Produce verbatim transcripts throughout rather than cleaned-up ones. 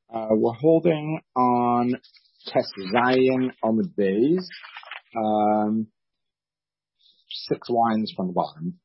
Uh, we're holding on Tes Zion Amud Beis, um, six lines from the bottom.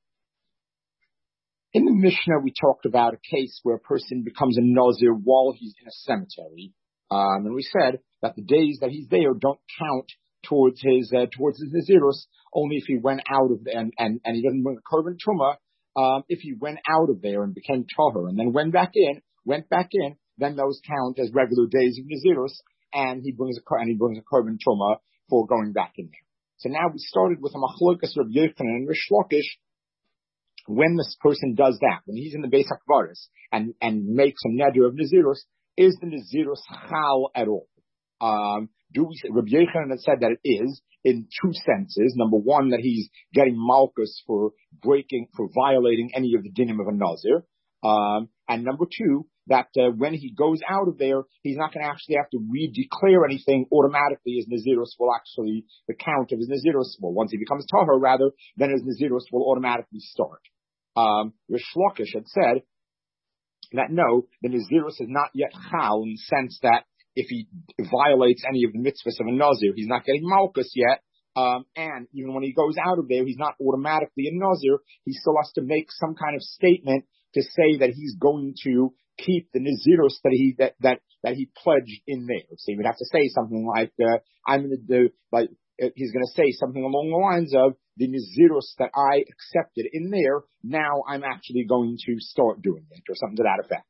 In the Mishnah, we talked about a case where a person becomes a Nazir while he's in a cemetery, um, and we said that the days that he's there don't count towards his uh, towards his Nazirus, only if he went out of there and, and, and he doesn't bring a Korban Truma. Um, if he went out of there and became Tahor and then went back in, went back in, then those count as regular days of Nazirus, and he brings a and he brings a Korban Truma for going back in there. So now we started with a Machlokas Rabbi Yochanan and Rish Lakish. When this person does that, when he's in the Beis HaKvaris and and makes a neder of Nazirus, is the Nazirus chal at all? Um, do we? Rabbi Yochanan had said that it is in two senses. Number one, that he's getting malchus for breaking, for violating any of the dinim of a Nazir, um, and number two, that uh, when he goes out of there, he's not going to actually have to re-declare anything automatically. His Nazirus will actually, the count of his Nazirus, well, once he becomes Tahor rather, then his Nazirus will automatically start. Um, Rish Lakish had said that no, the Nazirus is not yet chal in the sense that if he violates any of the mitzvahs of a Nazir, he's not getting malchus yet. Um, and even when he goes out of there, he's not automatically a Nazir. He still has to make some kind of statement to say that he's going to keep the Nazirus that he that that that he pledged in there. So he would have to say something like, uh, "I'm going to do," like uh, he's going to say something along the lines of, "The Nazirus that I accepted in there, now I'm actually going to start doing it," or something to that effect.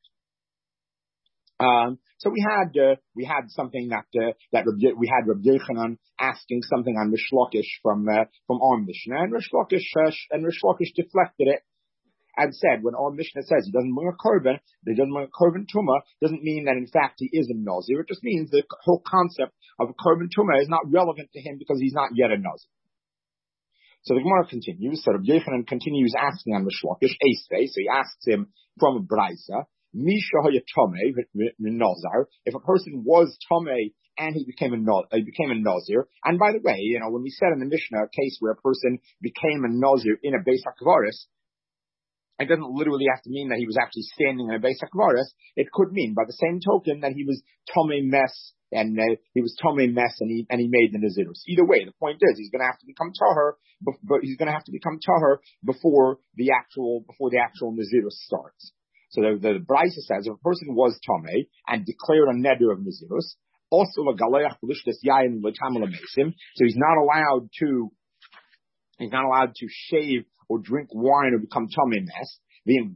Um, so we had uh, we had something that uh, that Rabbi, we had Rabbi Yochanan asking something on Rish Lakish from uh, from our Mishnah, and Rish Lakish uh, and Rish Lakish deflected it and said, when our Mishnah says he doesn't bring a korban, he doesn't bring a korban tumah, doesn't mean that in fact he is a Nazir. It just means the whole concept of a korban tumah is not relevant to him because he's not yet a Nazir. So the Gemara continues. So Rabbi Yochanan continues asking on Rish Lakish, Eisvei, so he asks him from a Braisa, Misha hayatome Nazar. If a person was Tomei and he became a he became a Nazir, and by the way, you know, when we said in the Mishnah a case where a person became a Nazir in a Beis HaKvaris, it doesn't literally have to mean that he was actually standing in a Beis HaKvaris. It could mean, by the same token, that he was Tomei Mess and uh, he was Tomei Mess and he and he made the Nazirus. Either way, the point is he's going to have to become Tahor, but, but he's going to have to become Tahor before the actual before the actual Nazirus starts. So the, the, the Braisa says if a person was Tomei and declared a neder of Nazirus, also a Galeach Lishkas Yayin L'Tamal Mesim, so he's not allowed to he's not allowed to shave or drink wine or become Tomei Mess. If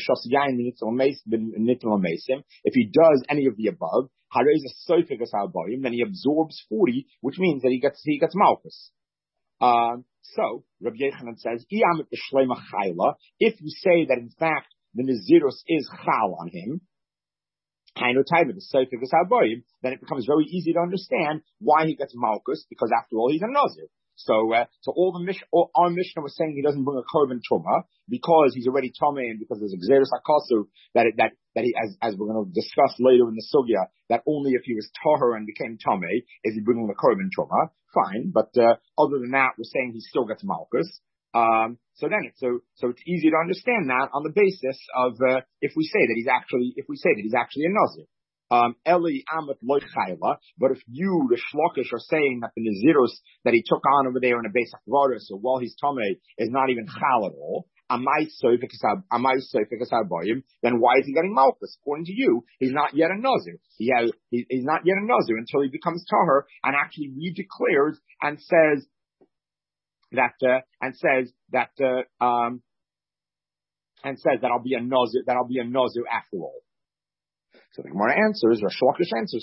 he does any of the above, then he absorbs forty, which means that he gets he gets malchus. Um, so Rabbi Yochanan says, if you say that in fact the Nazirus is chal on him, then it becomes very easy to understand why he gets malchus, because after all he's a Nazir. So, uh, so all the Mish, all, our Mishnah was saying he doesn't bring a korban truma because he's already tomei, and because there's a gzeirus hakasu that it, that that he, as as we're going to discuss later in the sugya, that only if he was tahor and became tomei is he bringing a korban truma. Fine, but uh, other than that, we're saying he still gets malchus. Um, so then, it's, so so it's easy to understand that on the basis of uh, if we say that he's actually if we say that he's actually a Nazir. Um, Eli Amet Loy Chayla, but if you, the Shlokish, are saying that the Nazirus that he took on over there in a Beis HaKvaris, so while he's Tomei, is not even Chal at all, then why is he getting Malchus? According to you, he's not yet a Nazir. He has, he, he's not yet a Nazir until he becomes Tahor and actually redeclares and says that, uh, and says that, uh, um, and says that I'll be a Nazir, that I'll be a Nazir after all. So the Gemara answers, Rish Lakish answers,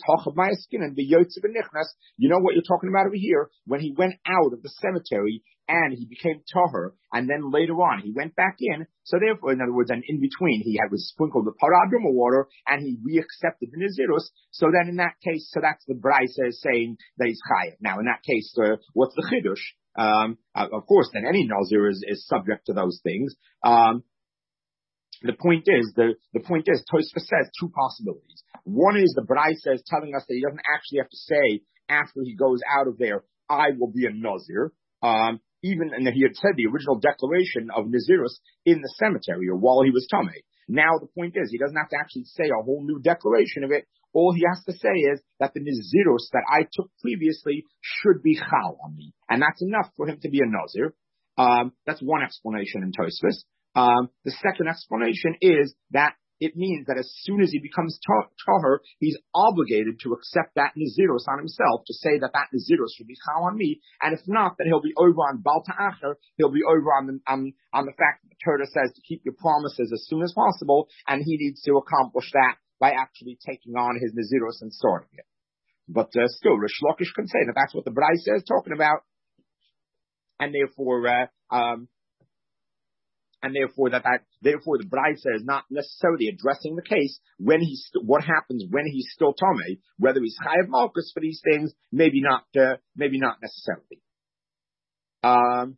you know what you're talking about over here? When he went out of the cemetery and he became Tahor, and then later on he went back in, so therefore, in other words, and in between he had was sprinkled the paraduma water and he reaccepted the Nazirus, so then in that case, so that's the Braisa saying that he's Chayav. Now in that case, uh, what's the Chidush? Um, uh, of course, then any Nazir is, is subject to those things. Um, The point is, the, the point is, Tosfos says two possibilities. One is the Braisa is telling us that he doesn't actually have to say after he goes out of there, I will be a Nazir. Um, even, and he had said the original declaration of Nazirus in the cemetery or while he was Tomei. Now the point is, he doesn't have to actually say a whole new declaration of it. All he has to say is that the Nazirus that I took previously should be chal on me. And that's enough for him to be a Nazir. Um, that's one explanation in Tosfos. Um, the second explanation is that it means that as soon as he becomes tahor, he's obligated to accept that Nazirus on himself, to say that that Nazirus should be chal on me, and if not, then he'll be over on Bal Ta'acher, he'll be over on the, on, on the fact that the Torah says to keep your promises as soon as possible, and he needs to accomplish that by actually taking on his Nazirus and starting it. But uh, still, Rish Lakish can say that that's what the Braisa is talking about, and therefore, uh, um, And therefore, that, that therefore the Braisa is not necessarily addressing the case when he's st- what happens when he's still Tomei, whether he's Chayav Malkus for these things, maybe not, uh, maybe not necessarily. Um,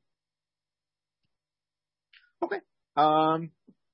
okay. Um,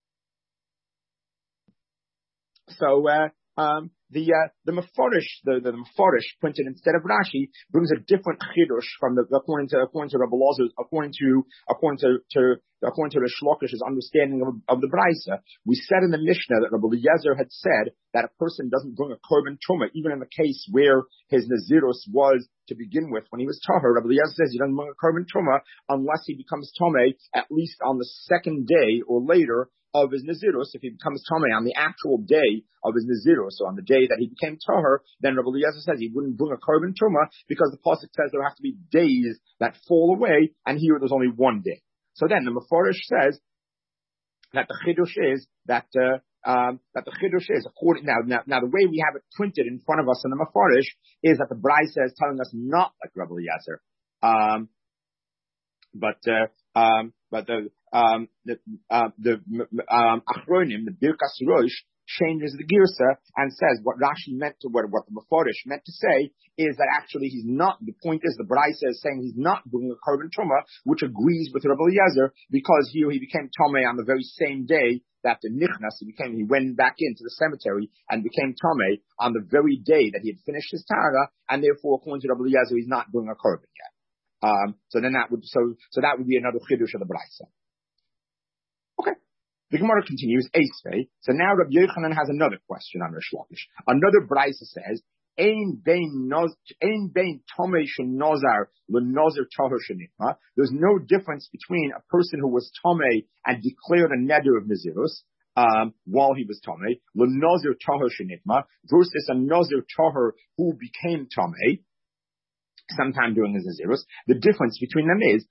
so, uh, um, the, uh, the Meforish, the, the Meforish printed instead of Rashi brings a different chidush from the, according to, according to Rabbi Lozer, according to, according to, to, according to the Shlokish's understanding of, of the Braisa. We said in the Mishnah that Rabbi Eliezer had said that a person doesn't bring a korban truma, even in the case where his Nazirus was to begin with when he was tahor. Rabbi Eliezer says he doesn't bring a korban truma unless he becomes tomei at least on the second day or later of his Nazirus. If he becomes tomei on the actual day of his Nazirus, so on the day that he became tahor, then Rabbi Eliezer says he wouldn't bring a korban truma because the pasuk says there have to be days that fall away, and here there's only one day. So then the Meforish says that the chidush is that uh, um, that the chidush is according now, now now the way we have it printed in front of us in the Meforish is that the Braisa is telling us not like Rabbi Eliezer, um, but uh, um, but the um, the uh, the um, Achronim, the Birkas Rosh, changes the girsa and says what Rashi meant to, what, what the Meforish meant to say is that actually he's not, the point is the Braisa is saying he's not doing a korban truma, which agrees with Rabbi Eliezer, because here he became Tomei on the very same day that the Nichnas, he became, he went back into the cemetery and became Tomei on the very day that he had finished his Tara, and therefore according to Rabbi Eliezer he's not doing a korban yet. Um, so then that would, so, so that would be another chidush of the Braisa. Okay. The Gemara continues, Eisvei. So now Rabbi Yochanan has another question on Rish Lakish. Another Braisa says, Ein bein noz, ein bein tomei shenozar lenozar tahor shenitma. There's no difference between a person who was tomei and declared a neder of Nazirus, um, while he was tomei, lenozar tahor shenitma, versus a nozar tahor who became tomei sometime during his Nazirus. The difference between them is,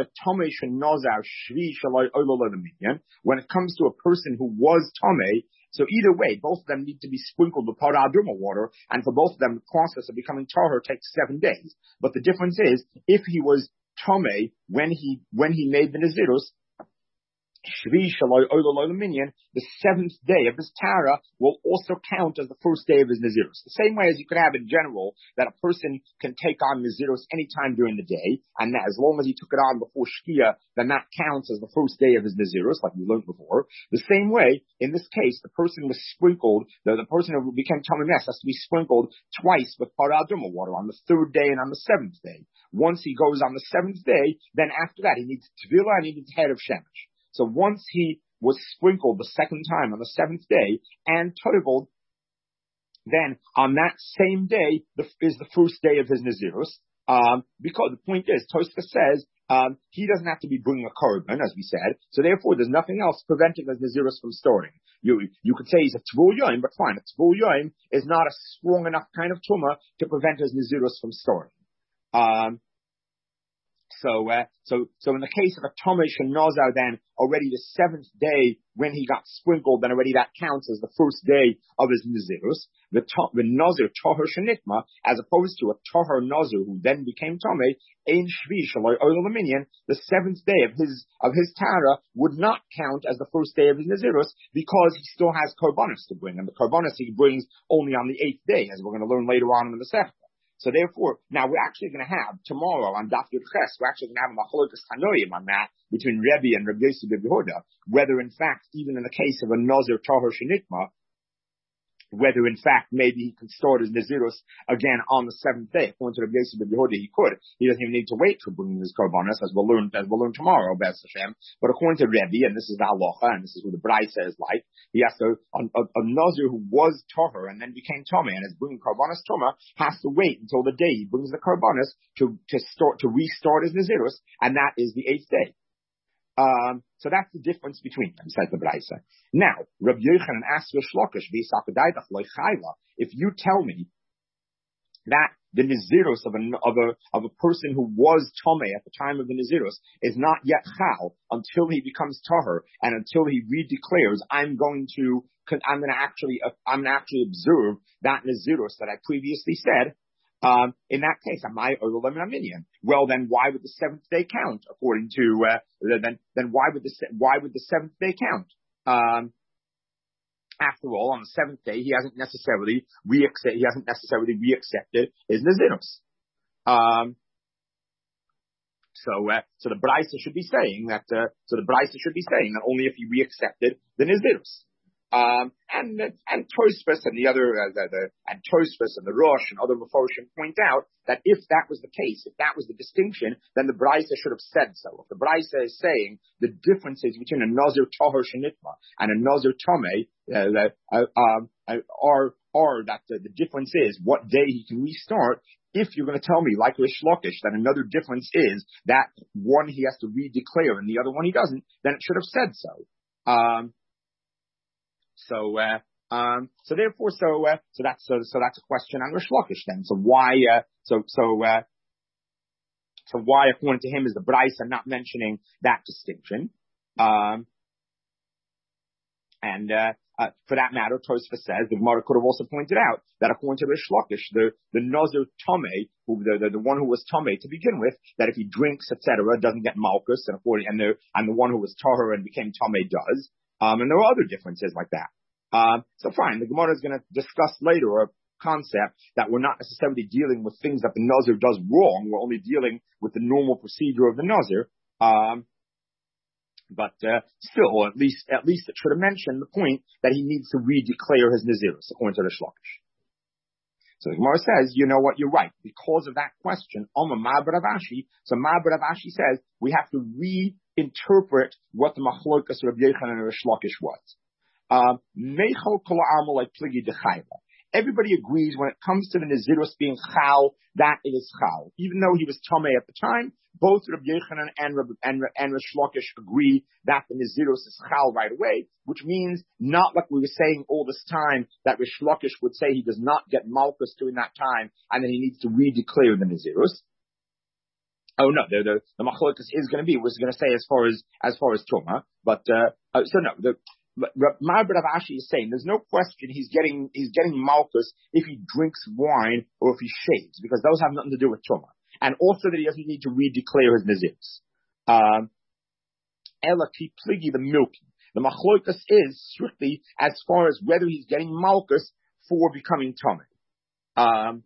when it comes to a person who was Tomei, so either way, both of them need to be sprinkled with Parah Aduma water, and for both of them, the process of becoming Tahor takes seven days. But the difference is, if he was Tomei when he, when he made the Nazirus, the seventh day of his Tara will also count as the first day of his Nazirus. The same way as you could have in general that a person can take on Nazirus anytime during the day, and that as long as he took it on before Shkia, then that counts as the first day of his Nazirus, like we learned before. The same way, in this case, the person was sprinkled, the, the person who became Tomei Mes has to be sprinkled twice with Parah Aduma water, on the third day and on the seventh day. Once he goes on the seventh day, then after that he needs Tevilah and he needs head of Shemesh. So once he was sprinkled the second time on the seventh day and toiveled, then on that same day the, is the first day of his Nazirus. Um, because the point is, Tosfos says um, he doesn't have to be bringing a korban, as we said. So therefore, there's nothing else preventing his Nazirus from starting. You you could say he's a Tvul Yoim, but fine, a Tvul Yoim is not a strong enough kind of tumah to prevent his Nazirus from starting. Um, So, uh, so, so in the case of a Tomei Shenozar, then already the seventh day when he got sprinkled, then already that counts as the first day of his Nazirus. The, to, the Nazir Tahor Shenitma, as opposed to a Tahor Nazir who then became Tomei, Ein Shvi Shaloi Oil Minion, the seventh day of his, of his Tara would not count as the first day of his Nazirus because he still has Korbanos to bring, and the Korbanos he brings only on the eighth day, as we're going to learn later on in the Masechta. So therefore, now we're actually going to have tomorrow on Daf Yud Ches, we're actually going to have a Machlokas Chanoim on that between Rebbe and Rabbi Yosef ben Yehuda, whether in fact, even in the case of a Nazir Tahor Shenitma, whether in fact maybe he can start his Nazirus again on the seventh day. According to Rabbi Yosef ben Yehuda, he could. He doesn't even need to wait for bringing his Karbanos, as we'll learn, as we'll learn tomorrow, Be'ez Hashem. But according to Rebbe, and this is the halacha, and this is what the Braisa is like, he has to, a, a, a Nazir who was Tahor and then became Tomei and is bringing Karbanos Toma has to wait until the day he brings the Karbanos to, to start, to restart his Nazirus, and that is the eighth day. Um, so that's the difference between them, says the Braisa. Now, Rabbi Yochanan asks Rish Lakish, if you tell me that the Nazirus of a, of a, of a person who was Tomei at the time of the Nazirus is not yet Chal until he becomes Tahor and until he redeclares, I'm going to, I'm going to actually, I'm going to actually observe that Nazirus that I previously said. Um, in that case, am I minion? Well, then why would the seventh day count? According to uh, then, then why would the why would the seventh day count? Um, after all, on the seventh day, he hasn't necessarily re-accept, he hasn't necessarily re-accepted his Nazirus. Um, so, uh, so the Braisa should be saying that. Uh, so the Braisa should be saying that only if he re-accepted the Nazirus. Um, and, and Tosfos and the other, uh, the, the, and Tosfos and the Rosh and other Meforshim point out that if that was the case, if that was the distinction, then the Braisa should have said so. If the Braisa is saying the differences between a Nazir Tahor Shenitma and a Nazir Tomei, uh, uh, um, are, are that the, the difference is what day he can restart. If you're going to tell me, like Rish Lakish, that another difference is that one he has to redeclare and the other one he doesn't, then it should have said so. Um, So, uh, um, so therefore, so, uh, so that's, so, so that's a question on Rish Lakish then. So why, uh, so, so, uh, so why, according to him, is the Braisa not mentioning that distinction? Um, and, uh, uh, for that matter, Tosfos says, the Gemara could have also pointed out that according to Rish Lakish, the, the Nazir Tomei, who, the, the, the one who was Tomei to begin with, that if he drinks, et cetera, doesn't get Malchus, and according, and the, and the one who was Tahor and became Tomei does. Um, and there are other differences like that. Um, so fine, the Gemara is going to discuss later a concept that we're not necessarily dealing with things that the Nazir does wrong. We're only dealing with the normal procedure of the Nazir. Um, but, uh, still, at least, at least it should have mentioned the point that he needs to redeclare his Nazirus, according to the Shlakish. So the Gemara says, you know what, you're right. Because of that question, Oma Ma'abed Rav Ashi, so Ma'abed Rav Ashi says, we have to reinterpret what the Machlokas Rabbi Yochanan and Rish Lakish was. Um, Everybody agrees when it comes to the Nazirus being Chal, that it is Chal. Even though he was Tomei at the time, both Rabbi Yochanan and, and, and Rish Lakish agree that the Nazirus is Chal right away, which means not like we were saying all this time that Rish Lakish would say he does not get Malchus during that time and then he needs to redeclare the Nazirus. Oh no, the, the, the Machlokas is going to be, we're going to say as far as, as far as Tuma, but, uh, uh so no, the, Ma'abed Rav Ashi is saying there's no question he's getting he's getting Malchus if he drinks wine or if he shaves, because those have nothing to do with Tuma. And also that he doesn't need to redeclare his Nazirus. Um, Ela ki pligi the milky. The Machlokas is strictly as far as whether he's getting Malchus for becoming Tomei. Um,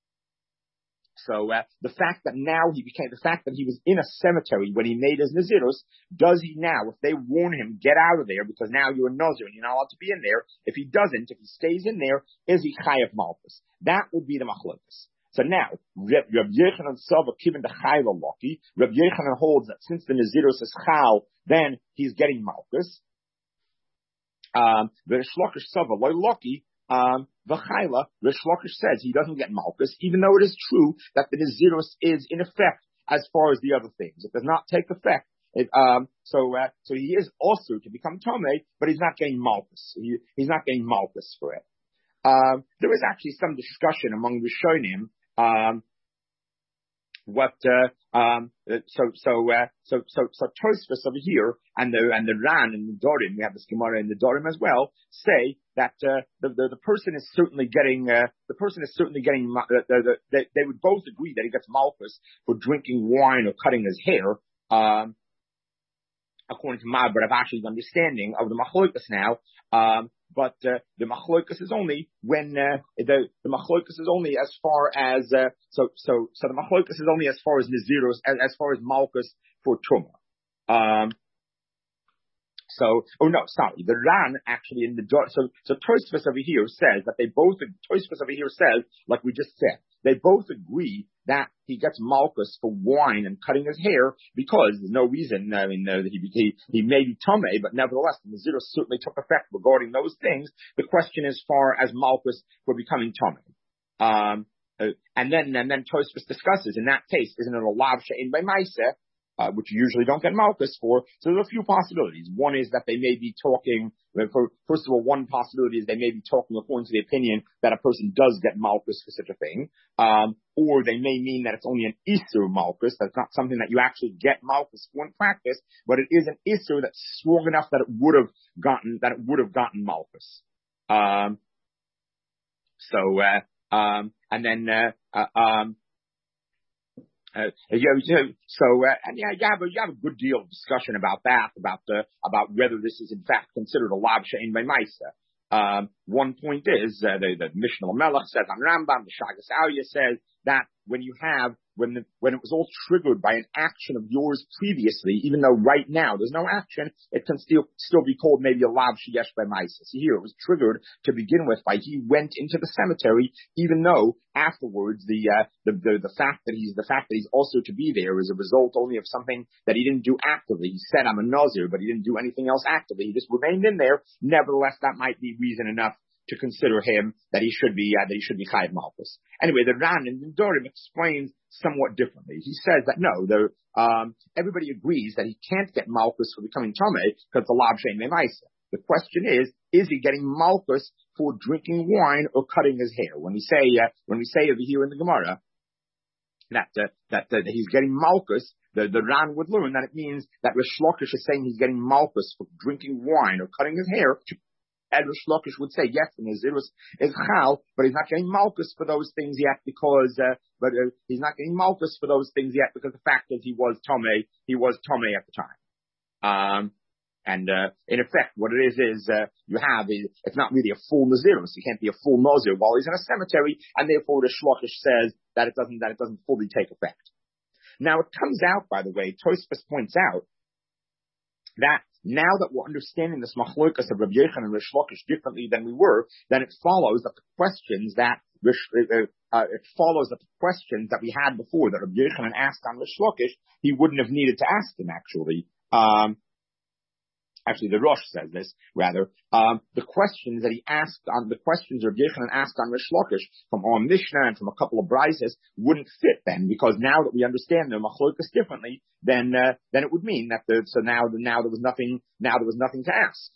So uh, the fact that now he became, the fact that he was in a cemetery when he made his Nazirus, does he now, if they warn him, get out of there because now you're a Nazir and you're not allowed to be in there, if he doesn't, if he stays in there, is he Chayav Malchus? That would be the Machlokas. So now, Rabbi Yochanan Sava given the Chayav Loki, Rabbi Yochanan holds that since the Nazirus is Chal, then he's getting Malchus. Um, the Rish Lakish Sava, Loy Loki, Um, V'chayla, Rish Lakish says he doesn't get Malchus, even though it is true that the Nazirus is in effect as far as the other things. It does not take effect. It, um, so, uh, so he is also to become Tomei, but he's not getting Malchus. He, he's not getting Malchus for it. Um, there is actually some discussion among Rishonim, um, what, uh, um, so, so, uh, so, so, so Tosfos over here, and the, and the Ran and the Dorim, we have the Gemara and the Dorim as well, say that, uh, the, the, the person is certainly getting, uh, the person is certainly getting, uh, the, the, they, they would both agree that he gets Malchus for drinking wine or cutting his hair, um, according to Ma'abed Rav Ashi's understanding of the Machlokas now, um, but uh, the Machlokas is only when uh, the the Machlokas is only as far as uh, so so so the Machlokas is only as far as Nazirus as, as far as Malchus for Truma. Um, So, oh no, sorry, the Ran actually in the, so, so Tosfos over here says that they both, Tosfos over here says, like we just said, they both agree that he gets malchus for wine and cutting his hair because there's no reason, I mean, uh, he, he, he may be tomei, but nevertheless, the Nazirus certainly took effect regarding those things. The question is far as malchus for becoming tomei. Um, uh, and then, and then Tosfos discusses, in that case, isn't it a lav she'ein by ma'aseh? Uh, which you usually don't get malchus for. So there's a few possibilities. One is that they may be talking, for, first of all, one possibility is they may be talking according to the opinion that a person does get malchus for such a thing. Um, or they may mean that it's only an isur malchus, that's not something that you actually get malchus for in practice, but it is an isur that's strong enough that it would have gotten, that it would have gotten malchus. Um, so, uh, um, and then, uh, uh um, Uh, you know, so, uh, and yeah, you have a, you have a good deal of discussion about that, about the, about whether this is in fact considered a lav she'ein by ma'aseh. Um, one point is, uh, the, the Mishnah Melech says on Rambam, the Shagas Aliyah says that when you have, when the, when it was all triggered by an action of yours previously, even though right now there's no action, it can still, still be called maybe a lav sheyesh by ma'aseh. So here it was triggered to begin with by he went into the cemetery, even though afterwards the, uh, the, the, the fact that he's, the fact that he's also to be there is a result only of something that he didn't do actively. He said, I'm a Nazir, but he didn't do anything else actively. He just remained in there. Nevertheless, that might be reason enough to consider him that he should be, uh, that he should be chayav malchus. Anyway, the Ran in the Dorim explains somewhat differently. He says that no, the, um, everybody agrees that he can't get malchus for becoming tomei because the lav she'ein by ma'aseh. The question is, is he getting malchus for drinking wine or cutting his hair? When we say, uh, when we say over here in the Gemara that, uh, that, uh, that he's getting malchus, the, the Ran would learn that it means that Rish Lakish is saying he's getting malchus for drinking wine or cutting his hair. And Rish Lakish would say, yes, the Nazirus is chal, but he's not getting malchus for those things yet because, uh, but uh, he's not getting malchus for those things yet because the fact is he was tomei, he was tomei at the time. Um, and, uh, in effect, what it is, is, uh, you have, is, it's not really a full Nazirus. He can't be a full Nazir while he's in a cemetery, and therefore Rish Lakish says that it doesn't, that it doesn't fully take effect. Now it comes out, by the way, Tosfos points out that now that we're understanding this machlokas of Rabbi Yochanan and Rish Lakish differently than we were, then it follows that the questions that Rish, uh, uh, it follows that the questions that we had before that Rabbi Yochanan asked on Rish Lakish, he wouldn't have needed to ask them actually. Um, Actually, the Rosh says this, rather. Um, the questions that he asked on, the questions Rabbi Yochanan asked on Rish Lakish from our Mishnah and from a couple of Brises wouldn't fit then, because now that we understand the machlokas differently, then, uh, then it would mean that the, so now, now there was nothing, now there was nothing to ask.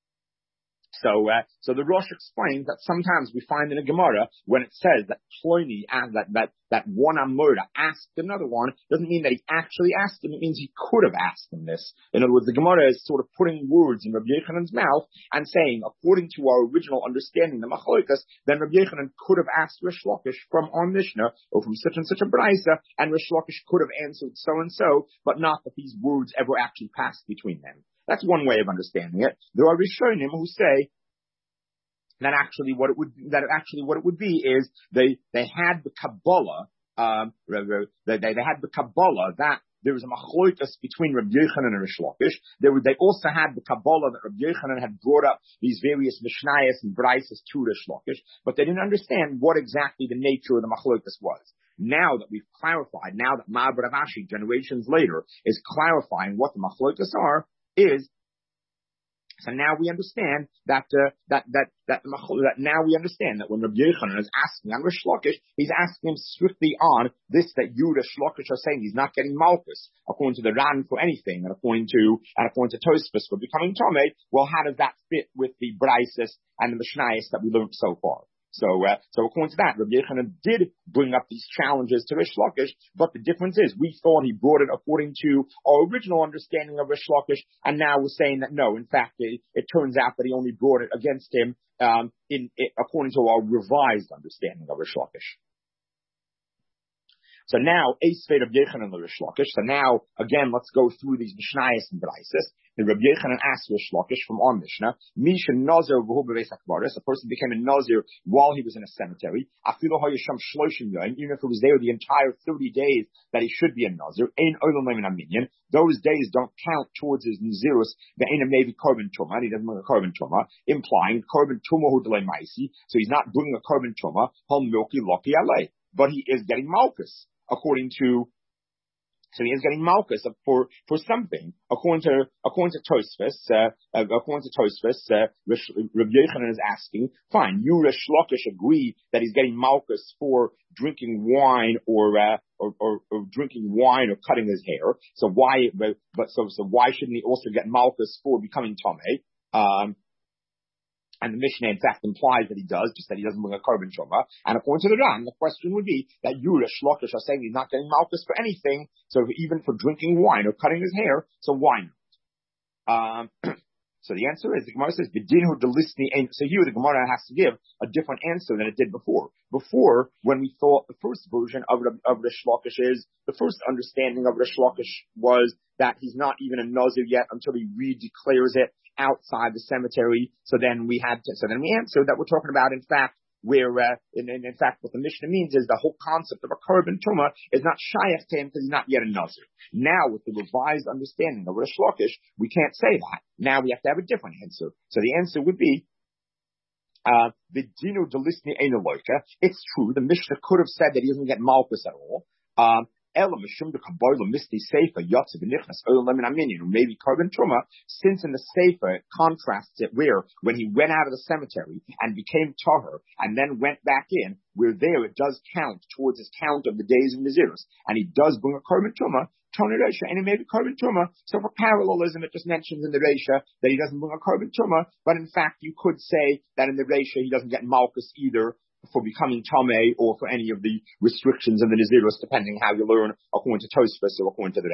So, uh, so the Rosh explains that sometimes we find in a Gemara when it says that Ploni, that, that, that one Amorah asked another one, doesn't mean that he actually asked him, it means he could have asked him this. In other words, the Gemara is sort of putting words in Rabbi Yochanan's mouth and saying, according to our original understanding, the Machlokas, then Rabbi Yochanan could have asked Rish Lakish from our Mishnah, or from such and such a Brisa, and Rish Lakish could have answered so and so, but not that these words ever actually passed between them. That's one way of understanding it. There are Rishonim who say that actually what it would, that actually what it would be is they, they had the Kabbalah, um, they, they had the Kabbalah that there was a machloikas between Rabbi Yochanan and Rish Lakish. There were, they also had the Kabbalah that Rabbi Yochanan had brought up these various Mishnayos and Brises to Rish Lakish, but they didn't understand what exactly the nature of the machloikas was. Now that we've clarified, now that Ma'aber Rav Ashi, generations later, is clarifying what the machloikas are, is so now we understand that uh, that that that that now we understand that when Rabbi Yochanan is asking on Rish Lakish, he's asking him strictly on this that you Rish Lakish are saying he's not getting malchus according to the Ran for anything, and according to and according to Tosfos for becoming tomei. Well, how does that fit with the Brises and the Mishnayos that we learned so far? So, uh, so according to that, Rabbi Yochanan did bring up these challenges to Rish Lakish, but the difference is we thought he brought it according to our original understanding of Rish Lakish, and now we're saying that no, in fact, it, it turns out that he only brought it against him, um, in, it, according to our revised understanding of Rish Lakish. So now, Eisvei Rabbi Yochanan and Rish Lakish. So now, again, let's go through these Mishnayos and Brises. The Rabbi Yochanan asked Rish Lakish from our Mishnah, Misha Nazir v'hu b'beis hakbaris, a person became a Nazir while he was in a cemetery, afilu ha'yisham shloshim yoyim, even if it was there the entire thirty days that he should be a Nazir, ein olam lemin aminyan, those days don't count towards his Nazirus, ve'ena maybe korban tumah, and he doesn't bring a korban tumah, implying korban tumah hu delay maisi, so he's not bringing a korban tumah, hom milki loki alei, but he is getting malchus, according to So he is getting malchus for, for something. According to, according to Tosfos, uh, uh, according to Tosfos, uh, Rabbi Yochanan is asking, fine, you Rish Lakish agree that he's getting malchus for drinking wine or, uh, or, or, or drinking wine or cutting his hair. So why, but, but so, so why shouldn't he also get malchus for becoming Tomei? Um, And the Mishnah, in fact, implies that he does, just that he doesn't bring a korban tumah. And according to the Ran, the question would be that you, Rish Lakish, are saying he's not getting malchus for anything, so even for drinking wine or cutting his hair, so why not? Um, so the answer is, the Gemara says, B'dinhu delisni ein. So here the Gemara has to give a different answer than it did before. Before, when we thought the first version of, of Rish Lakish is, the first understanding of Rish Lakish was that he's not even a Nazir yet until he re-declares it outside the cemetery. So then we had to, so then we answered that we're talking about, in fact, where, uh, in, in, in fact, what the Mishnah means is the whole concept of a korban tumah is not shayach to him because he's not yet a Nazir. Now, with the revised understanding of Rish Lakish, we can't say that. Now we have to have a different answer. So the answer would be, uh, the dino delisni ein loika. It's true, the Mishnah could have said that he doesn't get malchus at all. Um, Maybe korban tumah, since in the sefer it contrasts it where when he went out of the cemetery and became tahor and then went back in, where there it does count towards his count of the days of Nazirus, and he does bring a korban tumah. Tony Reisha, and he made a korban tumah. So for parallelism, it just mentions in the Reisha that he doesn't bring a korban tumah, but in fact you could say that in the Reisha he doesn't get malchus either for becoming Tameh or for any of the restrictions of the Nazirus, depending how you learn according to Tosfos or according to the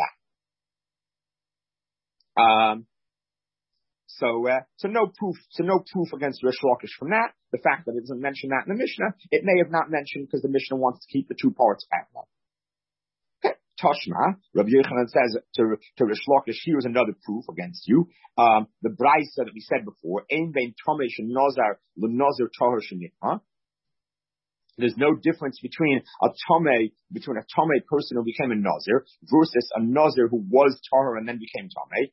Ran. Um, so, uh, so no proof, so no proof against Rish Lakish from that. The fact that it doesn't mention that in the Mishnah, it may have not mentioned because the Mishnah wants to keep the two parts parallel. Okay, Tashma, Rabbi Yochanan says to, to Rish Lakish, here's another proof against you. Um, the Brisa that we said before, Ein bein Tameh shenazar l'nazir tahor shenitma. There's no difference between a Tomei, between a Tomei person who became a Nazir versus a Nazir who was Tahor and then became Tomei.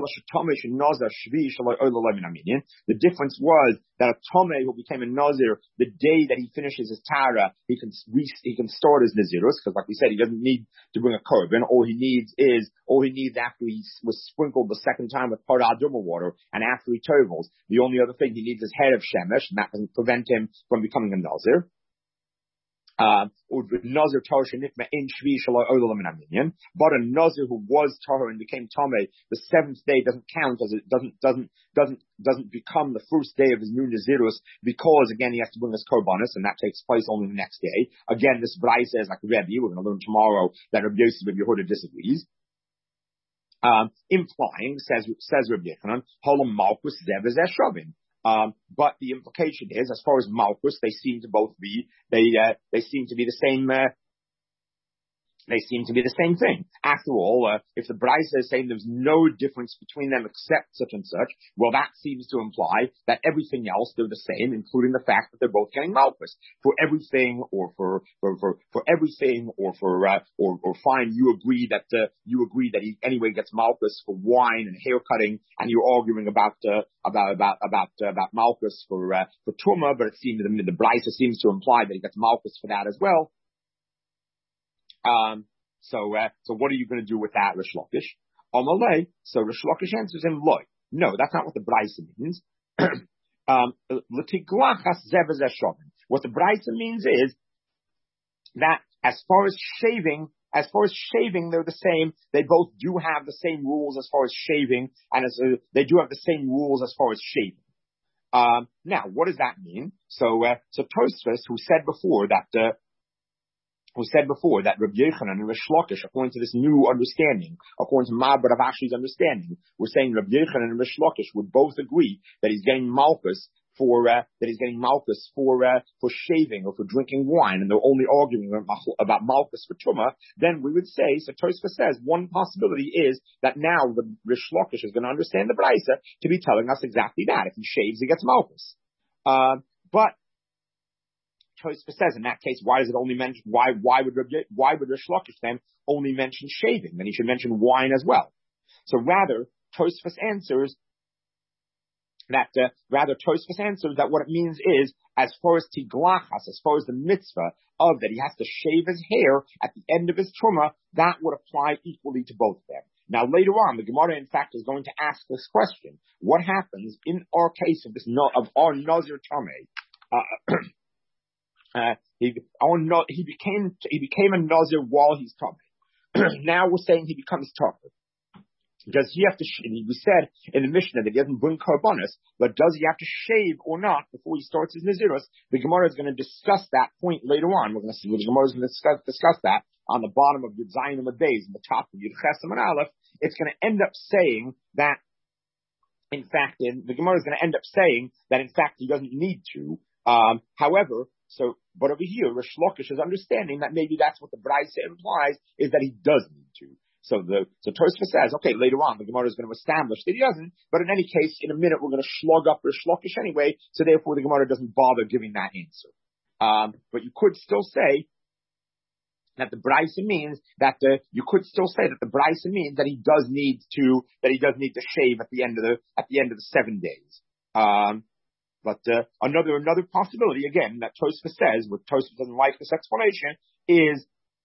The difference was that a Tomei who became a Nazir, the day that he finishes his Tara, he can he can start his Nazirus, because like we said, he doesn't need to bring a korban. All he needs is, all he needs after he was sprinkled the second time with Parah Adumah water, and after he tovels, the only other thing he needs is head of Shemesh, and that doesn't prevent him from becoming a Nazir. Um, but a Nazir who was Tahor and became Tomei, the seventh day doesn't count as it doesn't, doesn't, doesn't, doesn't become the first day of his new Nazirus, because again, he has to bring his korbanos, and that takes place only the next day. Again, this Brisa says, like Rebbe, we're going to learn tomorrow that Rabbi Yosef ben Yehuda disagrees. Um, implying, says, says Rabbi Yochanan, Holam Malchus Zev is Eshavim. Um, but the implication is, as far as Malchus, they seem to both be, they, uh, they seem to be the same, uh, they seem to be the same thing. After all, uh, if the Brisa is saying there's no difference between them except such and such, well, that seems to imply that everything else they're the same, including the fact that they're both getting Malchus. For everything, or for, for, for, for everything, or for, uh, or, or fine, you agree that, uh, you agree that he anyway gets Malchus for wine and hair cutting, and you're arguing about, uh, about, about, about, uh, about Malchus for, uh, for Tumah, but it seems, the, the Brisa seems to imply that he gets Malchus for that as well. Um, so, uh, so what are you going to do with that, Rish Lakish? Amalei. So Rish Lakish answers him, loy. No, that's not what the Brisa means. um, what the Brisa means is that as far as shaving, as far as shaving, they're the same. They both do have the same rules as far as shaving, and as, uh, they do have the same rules as far as shaving. Um, now, what does that mean? So, uh, so Tosfos, who said before that, uh, who said before that Rabbi Yochanan and Rish Lakish, according to this new understanding, according to Ma'abed Rav Ashi's understanding, we're saying Rabbi Yochanan and Rish Lakish would both agree that he's getting Malchus for uh, that he's getting malchus for uh, for shaving or for drinking wine, and they're only arguing about malchus for tumah, then we would say, so Tosfos says, one possibility is that now the Rish Lakish is going to understand the Braisa to be telling us exactly that. If he shaves, he gets malchus. Uh, but Tosfos says, in that case, why does it only mention, why, why would, why would Rish Lakish then only mention shaving? Then he should mention wine as well. So rather, Tosfos answers that, uh, rather Tosfos answers that what it means is, as far as tiglachas, as far as the mitzvah of that he has to shave his hair at the end of his truma, that would apply equally to both of them. Now later on, the Gemara in fact is going to ask this question: what happens in our case of this no, of our nazir tamei? Uh, uh, he, our, he became he became a nazir while he's tamei. Now we're saying he becomes tamei. Does he have to, we said in the Mishnah that he doesn't bring karbonis, but does he have to shave or not before he starts his Nazirus? The Gemara is going to discuss that point later on. We're going to see, the Gemara is going to discuss, discuss that on the bottom of Yud Zayin and Beis, on the top of Yud Chesam and Aleph. It's going to end up saying that, in fact, in, the Gemara is going to end up saying that, in fact, he doesn't need to. Um, however, so, but over here, Rish Lakish is understanding that maybe that's what the Braisa implies, is that he does need to. So the so Tosfos says, okay, later on the Gemara is going to establish that he doesn't, but in any case, in a minute we're going to slug up Rish Lakish anyway, so therefore the Gemara doesn't bother giving that answer. Um, but you could still say that the Braisa means that the, you could still say that the Braisa means that he does need to that he does need to shave at the end of the at the end of the seven days. Um, but uh, another another possibility again that Tosfos says, what Tosfos doesn't like this explanation is.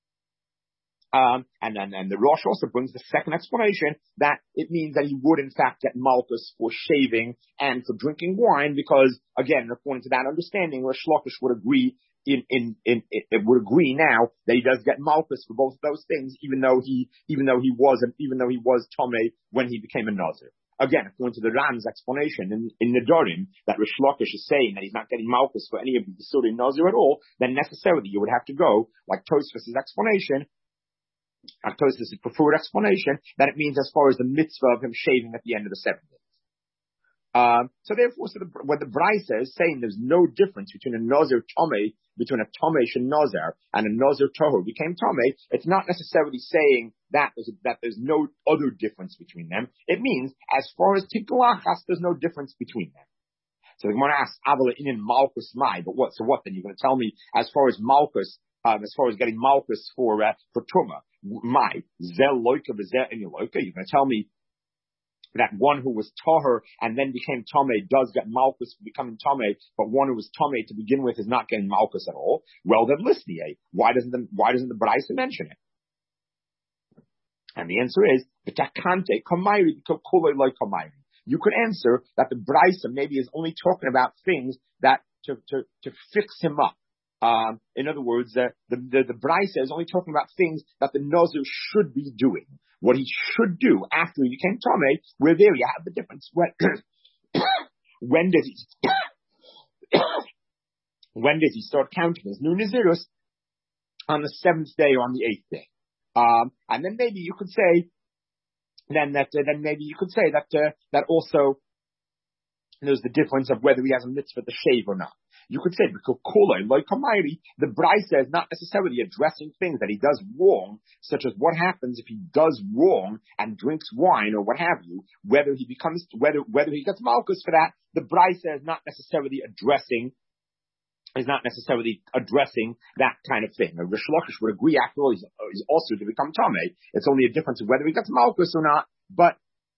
Um, and then and the Rosh also brings the second explanation that it means that he would in fact get malchus for shaving and for drinking wine, because again, according to that understanding, Rish Lakish would agree in, in, in, it, it would agree now that he does get malchus for both of those things, even though he, even though he was, even though he was Tomei when he became a Nazir. Again, according to the Ram's explanation in, in Nedarim, that Rish Lakish is saying that he's not getting malchus for any of the Yisuri Nazir at all, then necessarily you would have to go, like Tosfos' explanation, Tosfos is the preferred explanation, that it means as far as the mitzvah of him shaving at the end of the seven days. Um, so therefore, so the, when the Braisa is saying there's no difference between a Nazir Tomei, between a Tomei Shen Nazir and a Nazir Tohu became Tomei, it's not necessarily saying that there's, that there's no other difference between them. It means as far as Tiklachas, there's no difference between them. So the Gemara asks, Avala inin Malchus Mai, but what, so what then? You're going to tell me as far as Malchus, um, as far as getting Malchus for, uh, for Truma, my zel loika v'zel in loika. You're going to tell me that one who was tahor and then became tamei does get malchus for becoming tamei, but one who was tamei to begin with is not getting malchus at all. Well, then listen, why doesn't the why doesn't the Braisa mention it? And the answer is v'takante kamayri kolei loy kamayri. You could answer that the Braisa maybe is only talking about things that to to to fix him up. Um, in other words, uh, the, the, the Braisa is only talking about things that the Nazir should be doing. What he should do after he became Tomei, where there you have the difference. When, when does he, when does he start counting his new Nazirus? On the seventh day or on the eighth day. Um, and then maybe you could say, then that, uh, then maybe you could say that, uh, that also there's the difference of whether he has a mitzvah to shave or not. You could say, because like Kamairi, the Braisa is not necessarily addressing things that he does wrong, such as what happens if he does wrong and drinks wine or what have you, whether he becomes, whether, whether he gets malchus for that. The Braisa is not necessarily addressing, is not necessarily addressing that kind of thing. Rish Lakish would agree, after all, he's, he's also to become Tomei. It's only a difference of whether he gets malchus or not, but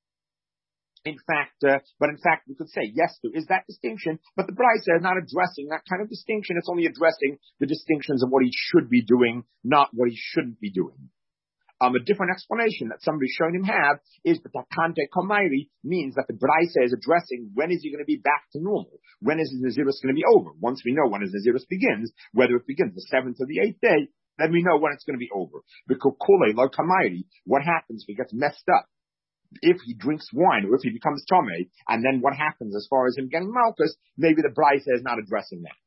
In fact, uh, but in fact, we could say, yes, there is that distinction, but the Braisa is not addressing that kind of distinction. It's only addressing the distinctions of what he should be doing, not what he shouldn't be doing. Um, a different explanation that somebody's shown him have is that Takante Komairi means that the Braisa is addressing when is he going to be back to normal? When is his Nazirus going to be over? Once we know when his Nazirus begins, whether it begins the seventh or the eighth day, then we know when it's going to be over. Because Kule Lo Komairi, what happens if he gets messed up? If he drinks wine or if he becomes Tomei, and then what happens as far as him getting Malchus, maybe the Braisa is not addressing that.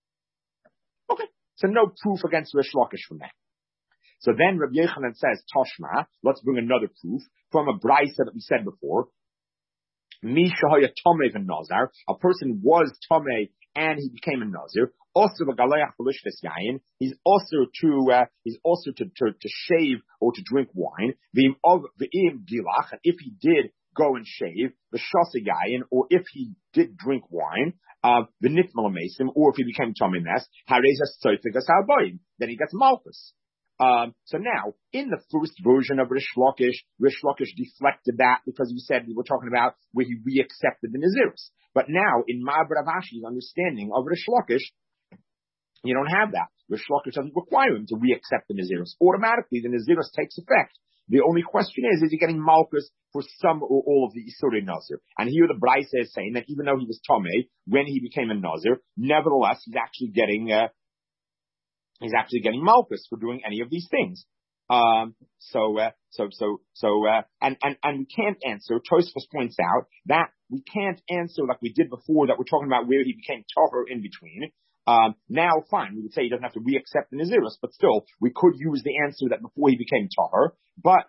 Okay, so no proof against Rish Lakish from that. So then Rabbi Yochanan says, Toshma, let's bring another proof from a Braisa that we said before. Mishahaya Tomei and Nazar, a person was Tomei and he became a Nazir. Also, the Galeach Belishkas Yayin, he's also to uh, he's also to, to to shave or to drink wine. The of the im Gilach, and if he did go and shave, the Shasa Yayin, or if he did drink wine, uh, the Nitmal Mason, or if he became Tomei Nes, Harezas Tzofigas Alboim, then he gets Malchus. Um, so now, in the first version of Rish Lakish, Rish Lakish deflected that because he said we were talking about where he re-accepted the Nazirus. But now, in Ma'aber Rav Ashi's understanding of Rish Lakish, you don't have that. Rish Lakish doesn't require him to re-accept the Nazirus. Automatically, the Nazirus takes effect. The only question is, is he getting Malchus for some or all of the Isurei Nazir? And here the Braisa is saying that even though he was Tomei, when he became a Nazir, nevertheless, he's actually getting, uh, he's actually getting Malchus for doing any of these things. Um, so, uh, so, so, so, uh, and, and, and we can't answer, Tosfos points out that we can't answer like we did before, that we're talking about where he became Tahor in between. Um, now, fine, we would say he doesn't have to re-accept the Nazirus, but still, we could use the answer that before he became Tahor. But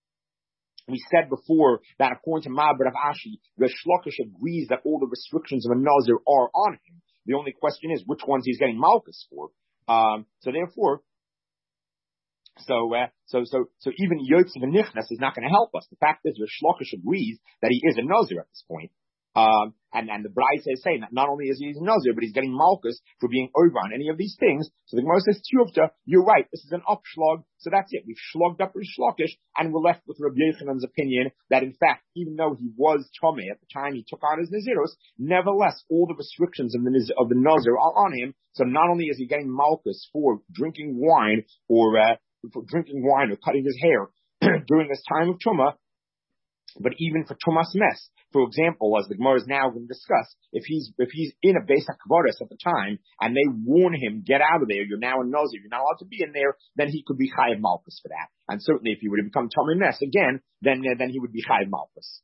we said before that according to Ma'aber Rav Ashi, Rish Lakish agrees that all the restrictions of a Nazir are on him. The only question is which ones he's getting Malchus for. Um, so therefore, so, uh, so, so, so even Yotzev and Nichnas is not going to help us. The fact is, Rish Lakish agrees that he is a Nazir at this point. Um, and, and the Braisa is saying that not only is he a Nazir, but he's getting Malchus for being over on any of these things. So the Gemara says, Tiyuvta, you're right, this is an upschlag. So that's it. We've shlogged up Rish Lakish, and we're left with Rabbi Yochanan's opinion that in fact, even though he was Tomei at the time he took on his Nazirus, nevertheless, all the restrictions of the, of the Nazir are on him. So not only is he getting Malchus for drinking wine or, uh, for drinking wine or cutting his hair during this time of Tumah, but even for Tumas Mes. For example, as the Gemara is now going to discuss, if he's if he's in a Beis HaKvaros at the time and they warn him, get out of there, you're now a Nazir, you're not allowed to be in there, then he could be Chayav Malchus for that. And certainly if he would have become Tomei Mes again, then uh, then he would be Chayav Malchus.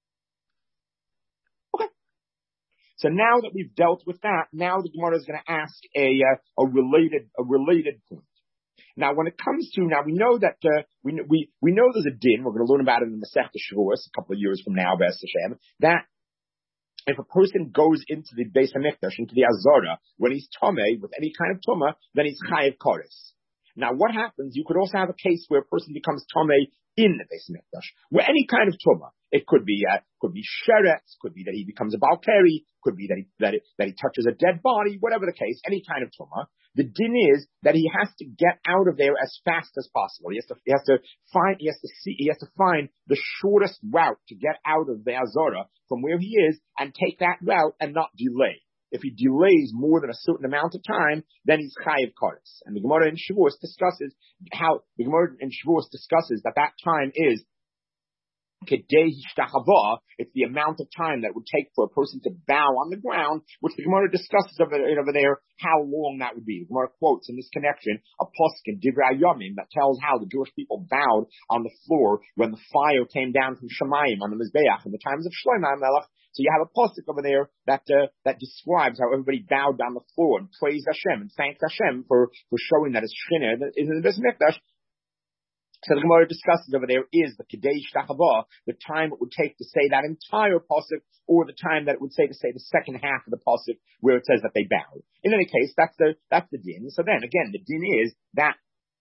Okay. So now that we've dealt with that, now the Gemara is going to ask a uh, a related a related point. Now, when it comes to, now we know that, uh, we, we, we know there's a din, we're going to learn about it in the Masechta Shavuos a couple of years from now, Be'ez Hashem, that if a person goes into the Beis HaMikdash, into the Azara, when he's Tomei, with any kind of Tumah, then he's Chayav Koris. Now, what happens, you could also have a case where a person becomes Tomei in the Beis HaMikdash, where any kind of Tumah, it could be, uh, could be Sheretz, could be that he becomes a Balkari, could be that he, that, it, that he touches a dead body, whatever the case, any kind of Tumah. The din is that he has to get out of there as fast as possible. He has to, he has to find, he has to see, he has to find the shortest route to get out of the Azara from where he is and take that route and not delay. If he delays more than a certain amount of time, then he's Chayav Koris. And the Gemara in Shavuos discusses how, the Gemara in Shavuos discusses that that time is Kedei Hishtachava, it's the amount of time that it would take for a person to bow on the ground, which the Gemara discusses over, over there, how long that would be. The Gemara quotes in this connection a posuk in Divrei Yomim that tells how the Jewish people bowed on the floor when the fire came down from Shemayim on the Mizbeach in the times of Shlomo HaMelech. So you have a posuk over there that uh, that describes how everybody bowed down the floor and praised Hashem and thanked Hashem for, for showing that his Shechina is in the Beis HaMikdash. So the Gemara discusses over there is the Kedei Shtachava, the time it would take to say that entire pasuk, or the time that it would say to say the second half of the pasuk where it says that they bowed. In any case, that's the that's the din. So then again, the din is that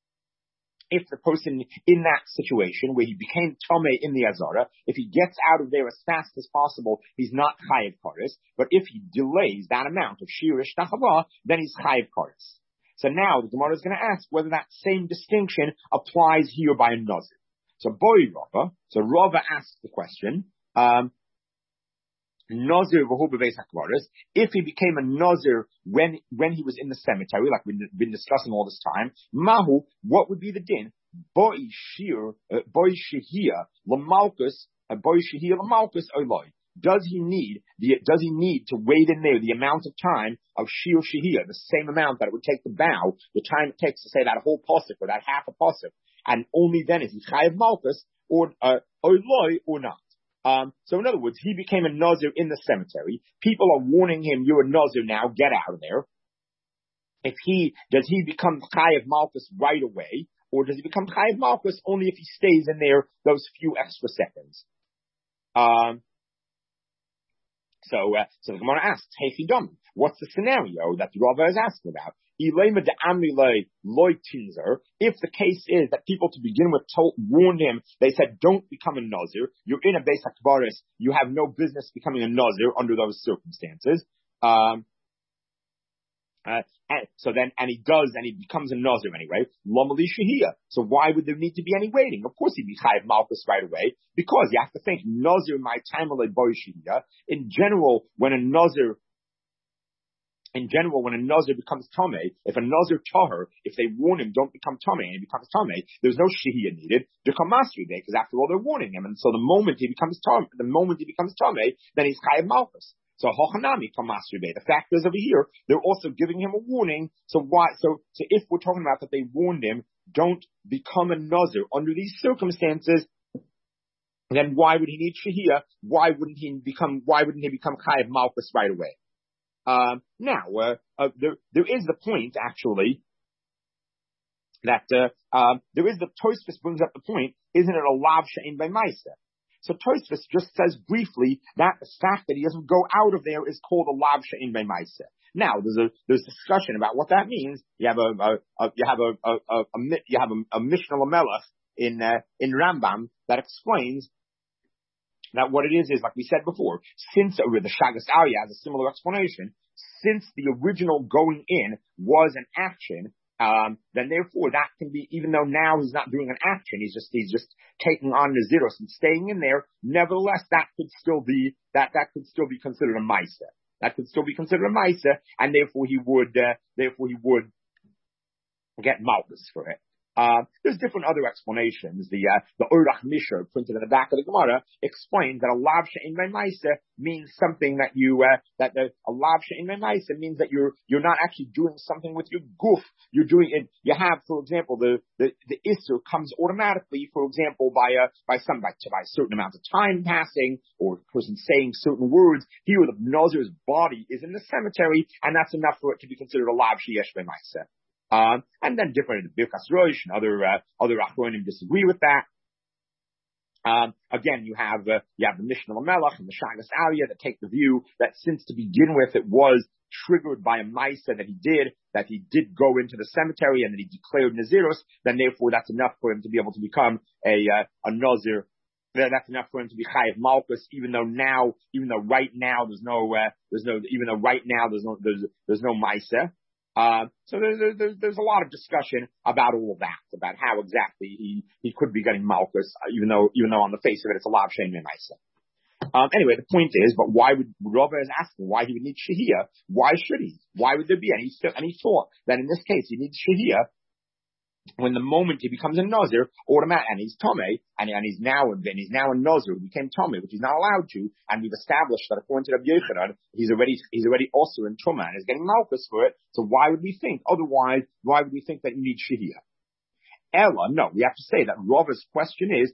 if the person in that situation where he became Tomei in the Azara, if he gets out of there as fast as possible, he's not Chayav Koris. But if he delays that amount of Shirish Shtachava, then he's Chayav Koris. So now the Gemara is going to ask whether that same distinction applies here by a Nazir. So Boi Rava, so Rava asks the question, um, Nazir v'hu b'beis hakvaros, if he became a Nazir when when he was in the cemetery, like we've been discussing all this time, Mahu, what would be the din? Boi shir, boi shehia l'malkus, boi shehia l'malkus oiloi. Does he need the, does he need to wait in there the amount of time of Shir Shehiyah, the same amount that it would take to bow, the time it takes to say that whole pasuk or that half a pasuk, and only then is he Chayav Malchus or, uh, Oiloi or not? Um, so in other words, he became a Nazir in the cemetery. People are warning him, you're a Nazir now, get out of there. If he, does he become Chayav Malchus right away, or does he become Chayav Malchus only if he stays in there those few extra seconds? Um, So, uh, so the Gemara asks, Heichidom, what's the scenario that the Rava is asking about? If the case is that people to begin with told, warned him, they said, don't become a Nazir, you're in a Beis HaKbaris, you have no business becoming a Nazir under those circumstances. Um, Uh, and so then, and he does, and he becomes a Nazir anyway. Lomali Shahiyah. So why would there need to be any waiting? Of course he'd be Chayav Malchus right away, because you have to think, Nazir my time boy Shahiyah. In general, when a Nazir, in general, when a Nazir becomes Tameh, if a Nazir Tahar, if they warn him, don't become Tameh, and he becomes Tameh, there's no Shahiyah needed to come Masri Day, because after all, they're warning him. And so the moment he becomes Tameh, the moment he becomes Tameh, then he's Chayav Malchus. So Hochanami Kamasribe. The fact is over here, they're also giving him a warning. So why? So, so if we're talking about that they warned him, don't become a Nazir under these circumstances, then why would he need Shahiyah? Why wouldn't he become? Why wouldn't he become Chayav Malchus right away? Um, now, uh, uh, there there is the point actually that uh, um, there is the Tosfos brings up the point. Isn't it a lav she'ein by Maisa? So Tosfos just says briefly that the fact that he doesn't go out of there is called a lav she'ein by Maisa. Now there's a there's discussion about what that means. You have a, a, a you have a, a, a, a you have a, a Mishnah Lamelech in uh, in Rambam that explains that what it is is, like we said before, since uh, the Shagas Arya has a similar explanation. Since the original going in was an action. Um, then therefore that can be, even though now he's not doing an action, he's just, he's just taking on Nazirus and staying in there, nevertheless that could still be, that, that could still be considered a Maisa. That could still be considered a Maisa, and therefore he would, uh, therefore he would get Malchus for it. Uh, there's different other explanations. The, uh, the Urach Misher printed in the back of the Gemara explains that a lav she'ein by Maisa means something that you, uh, that the, a lav she'ein by Maisa means that you're, you're not actually doing something with your goof. You're doing it, you have, for example, the, the, the Isser comes automatically, for example, by a, by some, by, by a certain amount of time passing, or a person saying certain words. Here the Nazir's body is in the cemetery, and that's enough for it to be considered a lav she'esh by Maisa. Um, and then different Birkas Rosh and other uh, other Achronim disagree with that. Um, again, you have uh, you have the Mishnah Lamelech and the Shagas Aliyah that take the view that since to begin with it was triggered by a Maisa that he did, that he did go into the cemetery and that he declared Nazirus, then therefore that's enough for him to be able to become a uh, a Nazir. That's enough for him to be Chayav Malchus, even though now, even though right now there's no, uh, there's no, even though right now there's no, there's, there's no Maisa. Uh, so there's, there's, there's a lot of discussion about all of that, about how exactly he, he could be getting Malchus, uh, even though, even though on the face of it, it's a lav she'ein by Maisa. Um, anyway, the point is, but why would, Rava is asking why he would need Shahiyah? Why should he? Why would there be any, any thought that in this case he needs Shahiyah when the moment he becomes a Nazir, automatic, and he's Tomei, and, and he's now, and he's now a Nazir, who became Tomei, which he's not allowed to, and we've established that according to Rabbi Yochanan, he's already, he's already also in Tumah, and is getting Malchus for it, so why would we think, otherwise, why would we think that you need Shahiyah? Ella, no, we have to say that Rava's question is,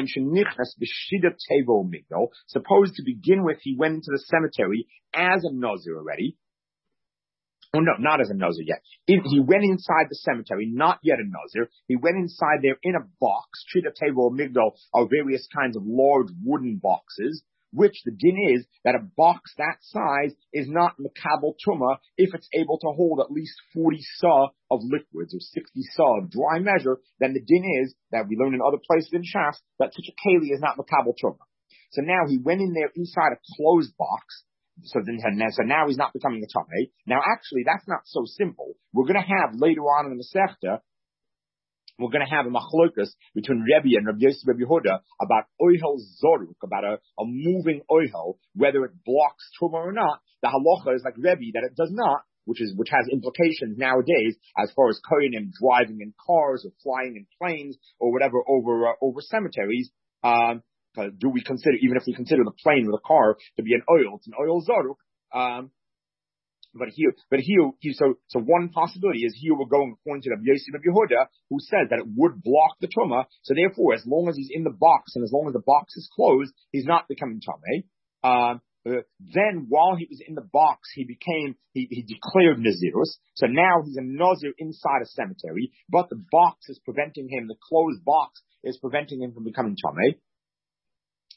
suppose to begin with, he went into the cemetery as a Nazir already. Oh no, not as a Nazir yet. He went inside the cemetery, not yet a Nazir. He went inside there in a box. Chida table migdal are various kinds of large wooden boxes, which the din is that a box that size is not makabel tuma if it's able to hold at least forty saw of liquids or sixty saw of dry measure. Then the din is that we learn in other places in Shas that such a keli is not makabel tuma. So now he went in there inside a closed box. So then, so now he's not becoming a Tameh. Now actually, that's not so simple. We're going to have later on in the Masechta, we're going to have a machlokas between Rebbe and Rabbi Yosef Rabbi Yehuda about oihel zoruk, about a, a moving oihel, whether it blocks Tumah or not. The halacha is like Rebbe that it does not, which is which has implications nowadays as far as kohenim driving in cars or flying in planes or whatever over uh, over cemeteries. Um, Uh, do we consider, even if we consider the plane or the car to be an oil, it's an oil zaruk. Um, but here, but here, he, so, so one possibility is here we're going according to the Yosef of Yehuda, who says that it would block the Tumah. So therefore, as long as he's in the box and as long as the box is closed, he's not becoming Tameh. Um, uh, then while he was in the box, he became, he, he declared Nazirus. So now he's a Nazir inside a cemetery, but the box is preventing him, the closed box is preventing him from becoming Tameh.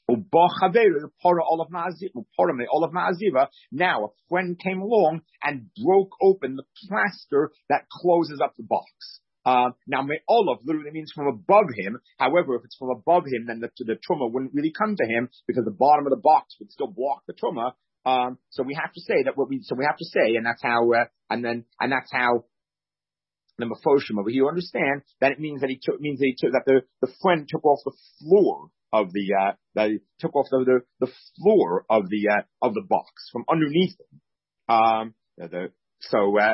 Now a friend came along and broke open the plaster that closes up the box. Uh, now, Me'olav literally means from above him. However, if it's from above him, then the, the truma wouldn't really come to him because the bottom of the box would still block the truma. Um, so we have to say that what we, so we have to say, and that's how, uh, and then, and that's how the Mefoshim over here understand that it means that he took, it means that he took, that the, the friend took off the floor of the, uh, that he took off the, the, the floor of the, uh, of the box from underneath him. Um, the, the so, uh,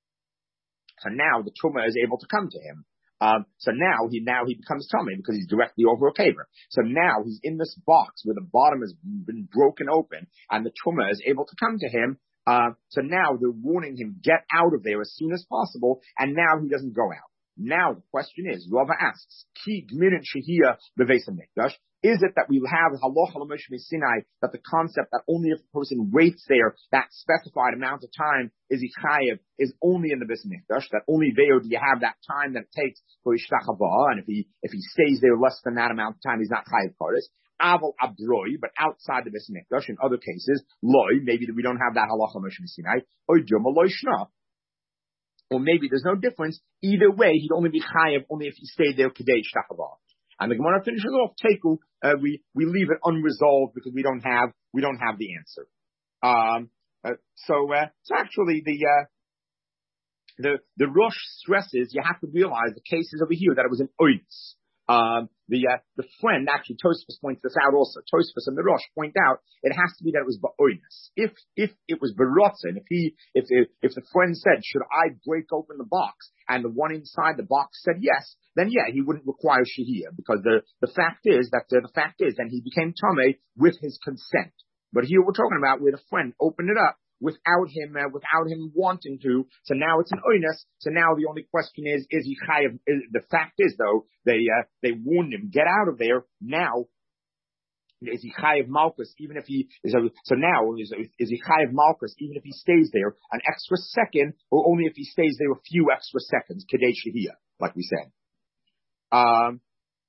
So now the truma is able to come to him. Um, so now he now he becomes tummy because he's directly over a caver. So now he's in this box where the bottom has been broken open and the truma is able to come to him. Uh, so now they're warning him, get out of there as soon as possible, and now he doesn't go out. Now the question is, Rava asks, Ki gmirin shehiyah beveis hamikdash. Is it that we have halacha l'Moshe Sinai that the concept that only if a person waits there that specified amount of time is he chayev is only in the Beis Mikdash, that only there do you have that time that it takes for Ishtachava, and if he if he stays there less than that amount of time he's not chayev kodesh. Aval abroi, but outside the Beis Mikdash, in other cases, loy, maybe we don't have that halacha l'Moshe Sinai, or yom loy shna. Or maybe there's no difference. Either way, he'd only be chayev only if he stayed there kedei Ishtachava. And the Gemara finishes off Teku. Uh, we we leave it unresolved because we don't have we don't have the answer. Um, uh, so uh, so actually the uh, the the Rosh stresses you have to realize the cases over here that it was an oitz. Um, the uh, the friend actually Tosfos points this out also. Tosfos and the Rosh point out it has to be that it was ba'oinus. If if it was berotzen, if he if if if the friend said, should I break open the box, and the one inside the box said yes, then yeah, he wouldn't require shehiyah because the the fact is that uh, the fact is then he became tamei with his consent. But here we're talking about where the friend opened it up without him, uh, without him wanting to. So now it's an oinus. So now the only question is, is he chayav? The fact is though, they, uh, they warned him, get out of there. Now, is he chayav malchus, even if he, is a, so now, is, is he chayav malchus, even if he stays there an extra second, or only if he stays there a few extra seconds, kedei shehiyah, like we said. Um,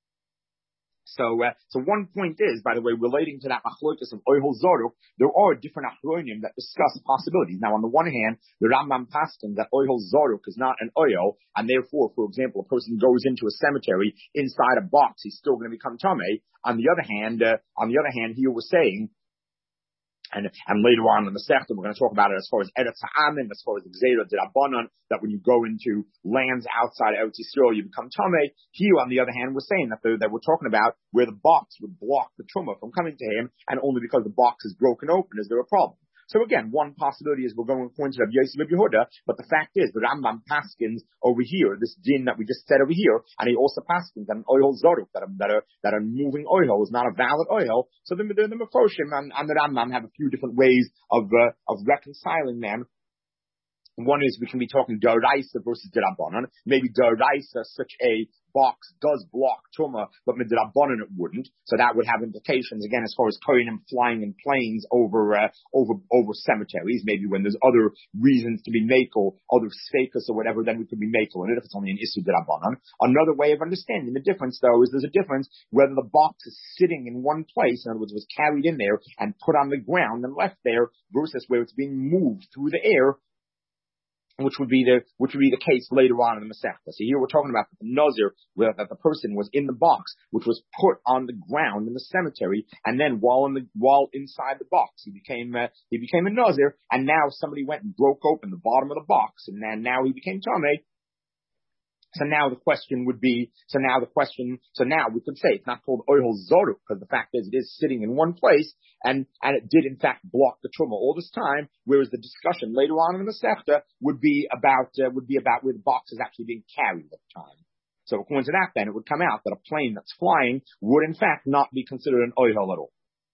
So, uh, so one point is, by the way, relating to that achloitis of oihol zoruk, there are different achronim that discuss possibilities. Now, on the one hand, the Rambam paskins that oihol zoruk is not an oil, and therefore, for example, a person goes into a cemetery inside a box, he's still going to become tamei. On the other hand, uh, on the other hand, here we're saying, and and later on in the Masechta, we're going to talk about it as far as Eretz Ha'amin, as far as Gzeira D'Rabbanan, that when you go into lands outside Eretz Yisrael, you become tamei. Here, on the other hand, we're saying that the, that we're talking about where the box would block the truma from coming to him, and only because the box is broken open is there a problem. So again, one possibility is we're going according to Rabbi Yosef Rabbi Yehuda, but the fact is the Rambam paskins over here, this din that we just said over here, and he also paskins that an oil zoruk, that a, that a, that a moving oil is not a valid oil. So the, the, the Mefoshim and, and the Rambam have a few different ways of, uh, of reconciling them. One is we can be talking D'Oraisa versus D'Rabbanan. Maybe D'Oraisa, such a box does block Truma, but D'Rabbanan it wouldn't. So that would have implications, again, as far as Kohanim flying in planes over, uh, over, over cemeteries. Maybe when there's other reasons to be makel, other sfekas or whatever, then we could be makel in it if it's only an issue D'Rabbanan. Another way of understanding the difference, though, is there's a difference whether the box is sitting in one place, in other words, was carried in there and put on the ground and left there, versus where it's being moved through the air, which would be the which would be the case later on in the Masechta. So here we're talking about the Nazir, where that the person was in the box, which was put on the ground in the cemetery, and then while in the while inside the box, he became uh, he became a Nazir, and now somebody went and broke open the bottom of the box, and then now he became tamei. So now the question would be, so now the question, so now we could say it's not called oihol zoruk, because the fact is it is sitting in one place, and, and it did in fact block the truma all this time, whereas the discussion later on in the Masechta would be about, uh, would be about where the box is actually being carried at the time. So according to that then, it would come out that a plane that's flying would in fact not be considered an oihol at all.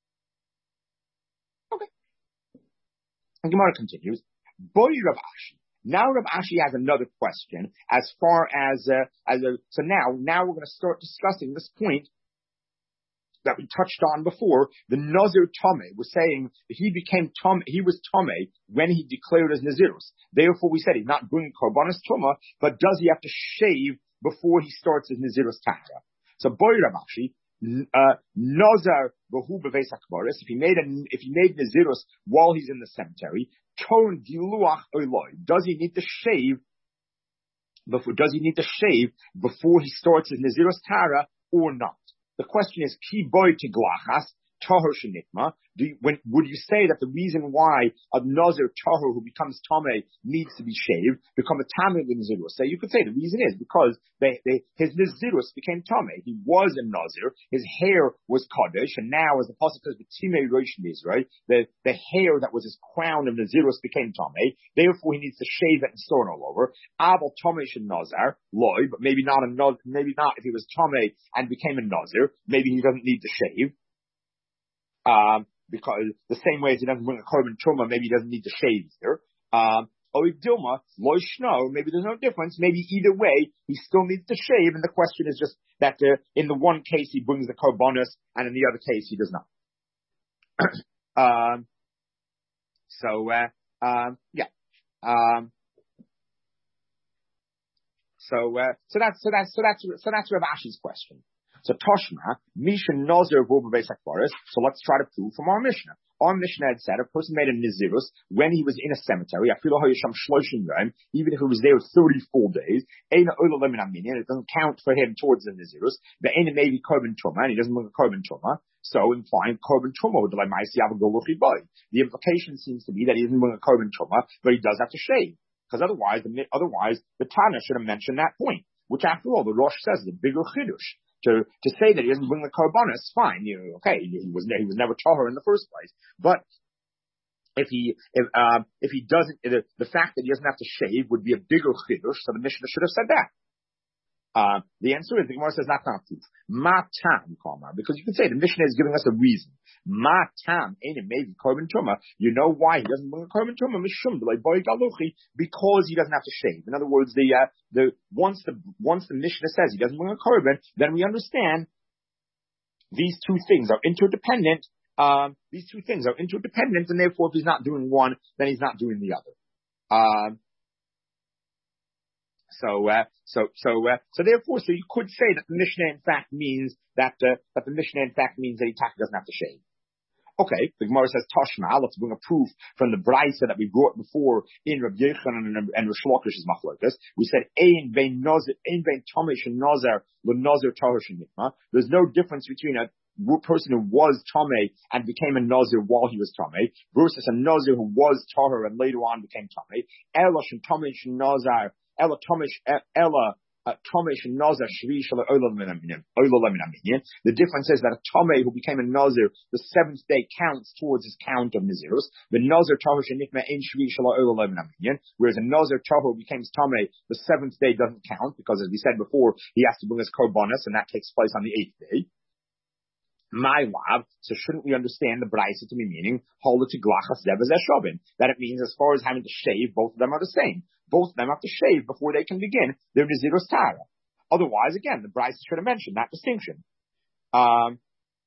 Okay. And Gemara continues, Boy Rav Ashi. Now Rav Ashi has another question as far as, uh, as a, so now, now we're going to start discussing this point that we touched on before. The Nazir Tamei was saying that he became Tamei, he was Tamei when he declared as Nazirus. Therefore we said he's not bringing Korbanos Tuma, but does he have to shave before he starts his Nazirus Tahara? So Boy Rav Ashi, Uh, Nazar v'hu b'veis hakbaris. If he made a, if he made Nazirus while he's in the cemetery, Ton giluach oiloi. Does he need to shave before? Does he need to shave before he starts his Nazirus Tara or not? The question is, ki boy tiglachas. Tahor shenitma. Do you, when would you say that the reason why a nazir tahor who becomes tameh needs to be shaved become a tameh in nazirus? So you could say the reason is because they, they his nazirus became tameh. He was a nazir. His hair was kaddish, and now, as the pasuk says, b'timei rosh right, the the hair that was his crown of nazirus became tameh. Therefore, he needs to shave it and store it all over. Abel tameh shen nazar loy, but maybe not a maybe not if he was tameh and became a nazir. Maybe he doesn't need to shave. Um, because the same way as he doesn't bring a korban truma, maybe he doesn't need to shave either. Um, Dilma, loy shno, maybe there's no difference. Maybe either way, he still needs to shave, and the question is just that uh, in the one case he brings the korbanos, and in the other case he does not. um, so, uh, um, yeah. Um, so, uh, so that's, so that's, so that's, so that's Rav Ashi's question. So Toshma, Misha Nazir Vobavei Sakvaris. So let's try to prove from our Mishnah. Our Mishnah had said a person made a Nazirus when he was in a cemetery, even if he was there thirty-four days, it doesn't count for him towards the Nazirus. But ain't maybe korban truma, and he doesn't bring a korban truma. So implying korban truma would like the implication seems to be that he doesn't bring a korban truma, but he does have to shave. Because otherwise, the, otherwise, the Tana should have mentioned that point, which after all, the Rosh says is a bigger chidush. To, to say that he doesn't bring the korbanos, fine. You know, okay, he was he was never tahor in the first place. But if he if um, if he doesn't, the, the fact that he doesn't have to shave would be a bigger chidush. So the Mishnah should have said that. Uh, the answer is the Gemara says that's not proof. Ma tam, because you can say the Mishnah is giving us a reason. Ma tam, ain't it maybe korban truma? You know why he doesn't bring a korban truma? Mishum like boy galuchi, because he doesn't have to shave. In other words, the uh, the once the once the Mishnah says he doesn't bring a korban, then we understand these two things are interdependent. Um, these two things are interdependent, and therefore, if he's not doing one, then he's not doing the other. Um. So, uh, so, so, uh, so therefore, so you could say that the Mishnah in fact means that, uh, that the Mishnah in fact means that he doesn't have to shave. Okay, the Gemara says Toshma. Let's bring a proof from the Brisa that we brought before in Rabbi Yochanan and, and Rish Lakish's machlokes. We said ein bein nazir, ein bein tamei shen nazar le nazir tahor shenitma. There's no difference between a person who was tamei and became a nazir while he was tamei versus a nazir who was tahor and later on became tamei. Ela shen tamei shen nazar. Ella Tomish Ella Tomish Nazar Shvi Shala Ola Minaminian. The difference is that a Tomei who became a Nazir, the seventh day counts towards his count of Nazirus. The Nazir Tahor Shenikma Ein Shvi Shala Ola Minaminian. Whereas a Nazir Tahor who becomes Tomei, the seventh day doesn't count because, as we said before, he has to bring his korbanos, and that takes place on the eighth day. My lab, so shouldn't we understand the Brisa to be meaning that it means as far as having to shave, both of them are the same. Both of them have to shave before they can begin their Nazirus Tara. Otherwise, again, the Brisa should have mentioned that distinction. Um,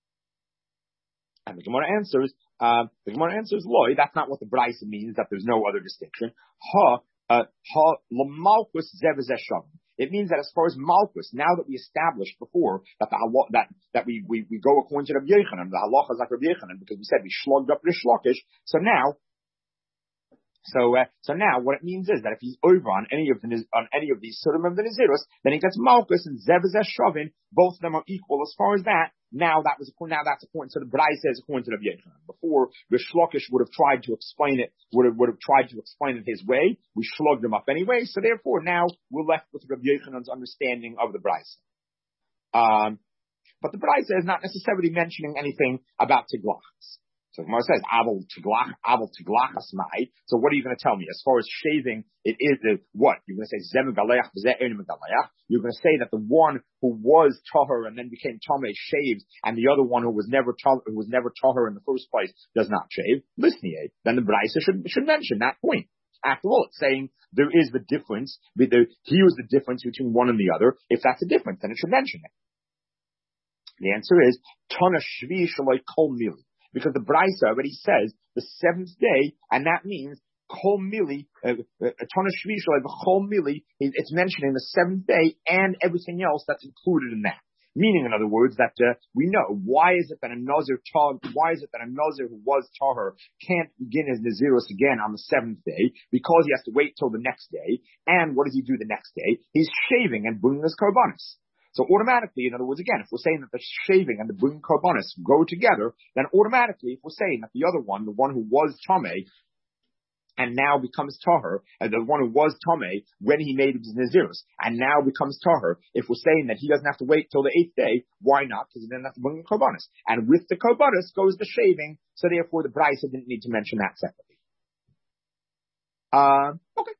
and the Gemara answers, um, the Gemara answers, Loy, that's not what the Brisa means, that there's no other distinction. Ha, uh, ha, l'malchus zevezeshavim. It means that as far as Malchus, now that we established before that the that that we, we, we go according to Rabbi Yochanan, the halacha is like Rabbi Yochanan, because we said we shlogged up Rish Lakish. So now, so uh, so now what it means is that if he's over on any of the on any of these Surim of the Nazirus, then he gets Malchus and Zebazeh Shavin. Both of them are equal as far as that. Now that was now that's according to the Brisa says according to Rabbi Yochanan. Before Rish Lakish would have tried to explain it, would have would have tried to explain it his way. We shlugged him up anyway. So therefore, now we're left with Rabbi Yochanan's understanding of the Brisa. Um, but the Brisa is not necessarily mentioning anything about Tiglachas. So Gemara says, Abel Tiglach, Abel Tiglachas Mai. So what are you going to tell me? As far as shaving, it is the, what? You're going to say, Zem Galeach, Zeh Enim Galeach. You're going to say that the one who was Tahor and then became Tomei shaves, and the other one who was never Tahor, who was never Tahor in the first place does not shave. Listen here. Then the Brisa should, should mention that point. After all, it's saying there is the difference, here's the difference between one and the other. If that's a difference, then it should mention it. The answer is, Tana Shvi Shaloi Kol Mili. Because the Brisa already says the seventh day, and that means Kol Mili, Tana Shvi Shaloi Kol Mili, it's mentioning the seventh day and everything else that's included in that. Meaning, in other words, that uh, we know why is it that a Nazir why is it that a Nazir who was Tahor can't begin his Nazirus again on the seventh day, because he has to wait till the next day. And what does he do the next day? He's shaving and bringing his korbanos. So automatically, in other words, again, if we're saying that the shaving and the bringing korbanos go together, then automatically, if we're saying that the other one, the one who was Tameh, and now becomes Tahor, and the one who was Tameh when he made his Nazirus, and now becomes Tahor, if we're saying that he doesn't have to wait till the eighth day, why not? Because he doesn't have to bring the korbanos. And with the korbanos goes the shaving, so therefore the Brisa didn't need to mention that separately. Uh, okay.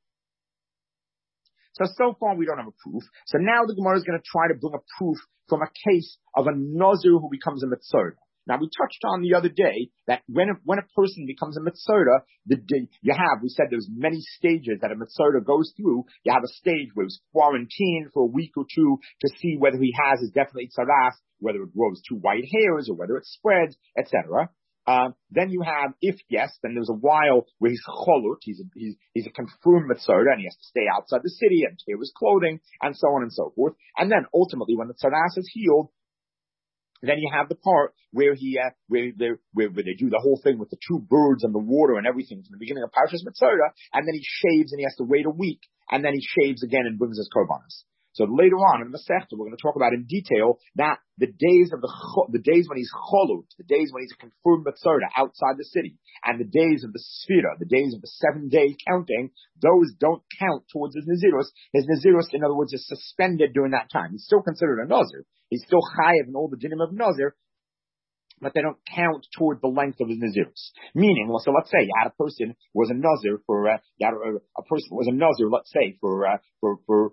So, so far we don't have a proof. So now the Gemara is going to try to bring a proof from a case of a Nazir who becomes a Mitzorah. Now we touched on the other day that when a, when a person becomes a Mitzorah, the day you have, we said there's many stages that a Mitzorah goes through. You have a stage where he's quarantined for a week or two to see whether he has his definitely tzaras, whether it grows two white hairs or whether it spreads, et cetera. Uh, then you have, if yes, then there's a while where he's cholut, he's a, he's, he's a confirmed Mitzorah, and he has to stay outside the city and tear his clothing, and so on and so forth. And then ultimately, when the tzaras is healed, then you have the part where he, uh, where, where, where they do the whole thing with the two birds and the water and everything from the beginning of Parshas Mitzorah, and then he shaves and he has to wait a week, and then he shaves again and brings his korbanos. So later on in the Masechta, we're going to talk about in detail that the days of the, the days when he's cholut, the days when he's a confirmed Mitzorah outside the city, and the days of the Sfira, the days of the seven day counting, those don't count towards his Nazirus. His Nazirus, in other words, is suspended during that time. He's still considered a Nazir. He's still chayav in all the dinim of Nazir, but they don't count toward the length of his Nazirus. Meaning, well, so let's say you had a person who was a Nazir for, uh, you had a, a person who was a Nazir, let's say, for, uh, for, for,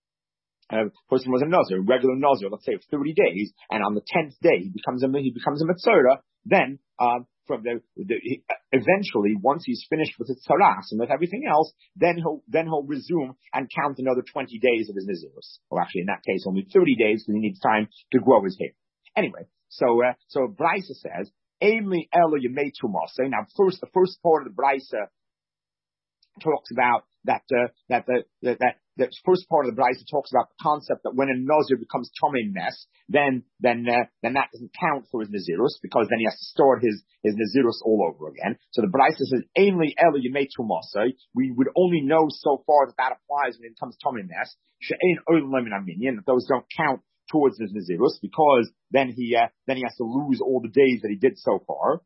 a person was a Nazir, regular Nazir, let's say, of thirty days, and on the tenth day he becomes a he becomes a Mitzorah. Then, um, from the, the he, eventually, once he's finished with his tzaras and with everything else, then he'll then he'll resume and count another twenty days of his Nazirus. Or actually, in that case, only thirty days because he needs time to grow his hair. Anyway, so uh, so Brisa says, "Aimli elo yemei tumase." Now, first, the first part of the Brisa talks about that uh, that the that, that the first part of the Brisa talks about the concept that when a Nazir becomes Tomei Nes, then then uh, then that doesn't count for his Nazirus, because then he has to start his his Nazirus all over again. So the Brisa says, "Ainli elu yemei tumasei." We would only know so far that that applies when it becomes Tomei Nes. She'ein oil lemin aminyan, that those don't count towards his Nazirus, because then he uh, then he has to lose all the days that he did so far.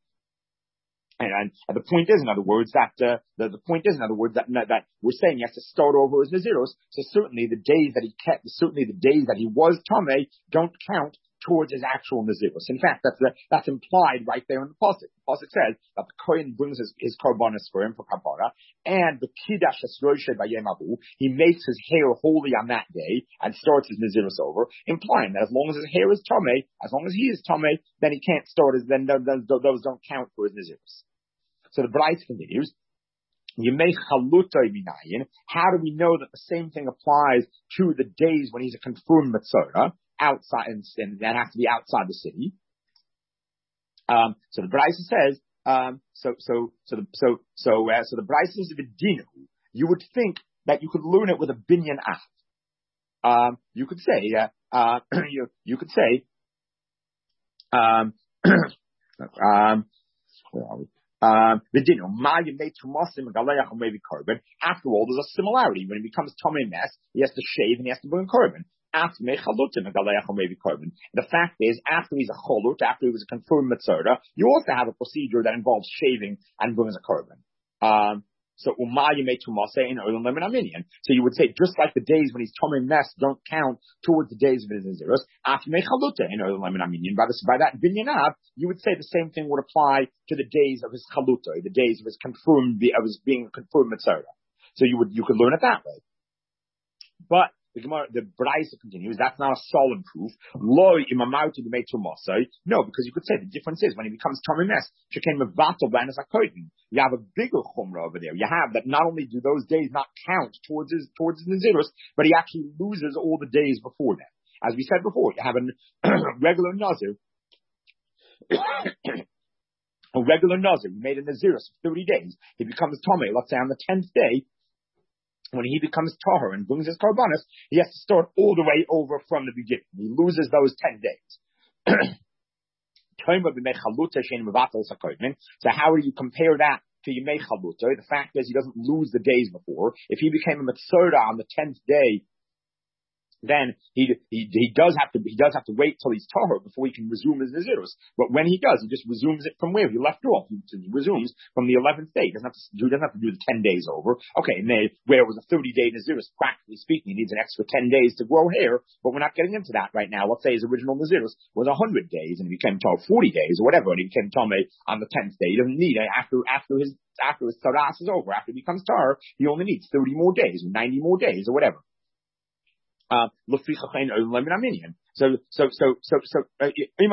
And, and the point is, in other words, that uh, the, the point is, in other words, that that we're saying he has to start over his Nazirus. So certainly the days that he kept, certainly the days that he was Tameh don't count towards his actual Nazirus. In fact, that's uh, that's implied right there in the pasuk. The pasuk says that the Kohen brings his, his korbanos for him for kapara, and the Kiddush Esroshe Bayemahu, he makes his hair holy on that day and starts his Nazirus over, implying that as long as his hair is Tameh, as long as he is Tameh, then he can't start his, then those, those don't count for his Nazirus. So the Brisa continues, Yemei Chalutay Minayin. How do we know that the same thing applies to the days when he's a confirmed Mitzorah outside, and, and that has to be outside the city? Um, so the Brisa says, um, so so so the so so uh, so the Brisa says of a dinu. You would think that you could learn it with a binyan af. Um, you could say, uh, uh, you you could say, um, um, where are we? Um, after all, there's a similarity. When he becomes Tomei Nes, he has to shave and he has to bring korban. The fact is, after he's a cholut, after he was a confirmed Mitzorah, you also have a procedure that involves shaving and bringing a korban. Um, so So you would say, just like the days when he's Tomei Nes don't count towards the days of his Nazirus, by that binyanav, you would say the same thing would apply to the days of his chaluta, the days of his confirmed, of his being a confirmed Mitzorah. So you would, you could learn it that way. But the Gemara, the Brisa continues, that's not a solid proof. Lo imamauti b'mei tumasai. No, because you could say the difference is when he becomes Tomei Nes, shekain mevatel b'anas hakoyin. You have a bigger chumrah over there. You have that not only do those days not count towards his towards his Nazirus, but he actually loses all the days before that. As we said before, you have a regular Nazir, a regular Nazir, he made a Nazirus for thirty days. He becomes Tomei, let's say on the tenth day. when he becomes tahor and brings his karbanis, he has to start all the way over from the beginning. He loses those ten days. So how do you compare that to Yemei Chaluta? The fact is he doesn't lose the days before. If he became a Metzoda on the tenth day, then he, he he does have to he does have to wait till he's tahor before he can resume his nazirus. But when he does, he just resumes it from where he left off. He resumes from the eleventh day. He doesn't have to he doesn't have to do the ten days over. Okay, and then where it was a thirty day nazirus, practically speaking, he needs an extra ten days to grow hair. But we're not getting into that right now. Let's say his original nazirus was a hundred days and he became tahor forty days or whatever, and he became tamei on the tenth day. He doesn't need it after after his after his taras is over. After he becomes tahor, he only needs thirty more days or ninety more days or whatever. Uh, so, so, so, so, so, uh,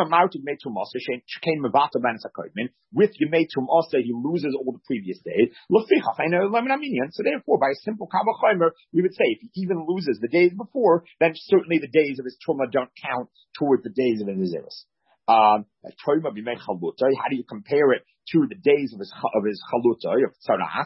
with Yemetum also, he loses all the previous days. So therefore, by a simple Kabbalah, we would say if he even loses the days before, then certainly the days of his Truma don't count towards the days of his Naziris. Um, how do you compare it to the days of his of his chaluta of tzaras?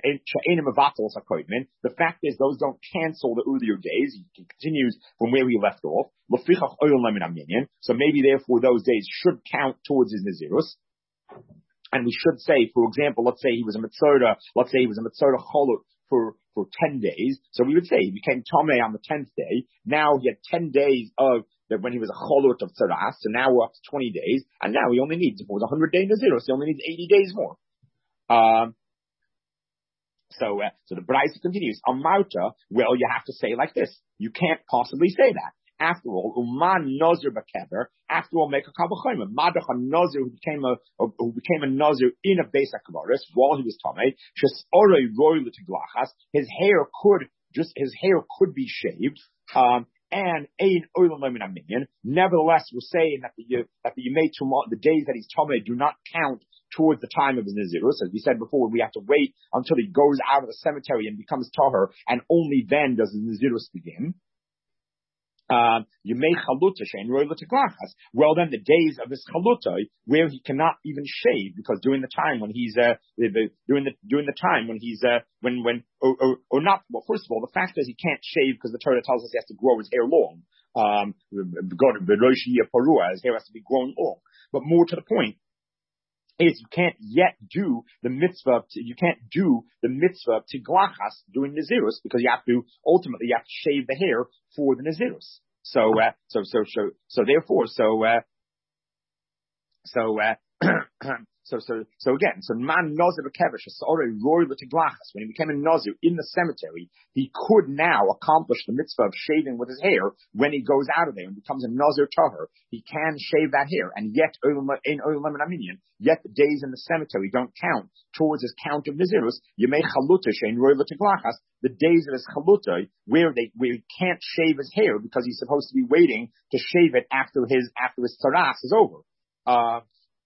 The fact is, those don't cancel the earlier days. He continues from where he left off. So maybe, therefore, those days should count towards his nazirus. And we should say, for example, let's say he was a mitzvah. Let's say he was a mitzvah chalut for for ten days. So we would say he became tamei on the tenth day. Now he had ten days of that when he was a cholut of tzaras, so now we're up to twenty days, and now he only needs, if it was one hundred day nazirus, he only needs eighty days more. Um, so, uh, so the Braisa continues. Amarta, well, you have to say like this. You can't possibly say that. After all, uman nazir b'kever. After all, make a kabbalah. Madach a nazir who became a, a who became a nazir in a beis hakavaris while he was tamei. Shesorei roy l'tiglachas. His hair could just his hair could be shaved. Um, And ein olam lemin aminyan. Nevertheless, we're saying that the that the yemei tumah, the days that he's tamei, do not count towards the time of his nazirus. As we said before, we have to wait until he goes out of the cemetery and becomes tahor, and only then does his nazirus begin. Um, well, then the days of his chaluta, where he cannot even shave, because during the time when he's uh, during the during the time when he's uh, when when or, or, or not. Well, first of all, the fact is he can't shave because the Torah tells us he has to grow his hair long. Um, his hair has to be grown long. But more to the point is you can't yet do the mitzvah. To, you can't do the mitzvah to glachas during nazirus because you have to ultimately you have to shave the hair for the nazirus. So, uh, so, so, so, so, therefore, so, uh, so, uh, so, so, so again, so man nazir b'kevish is already roy l'tiglachas. When he became a nazir in the cemetery, he could now accomplish the mitzvah of shaving with his hair when he goes out of there and becomes a nazir tahor. He can shave that hair, and yet in olam and aminyan, yet the days in the cemetery don't count towards his count of nazirus. Yemei chaluta shein roy l'tiglachas. The days of his chaluta, where they where he can't shave his hair because he's supposed to be waiting to shave it after his after his taras is over. Uh,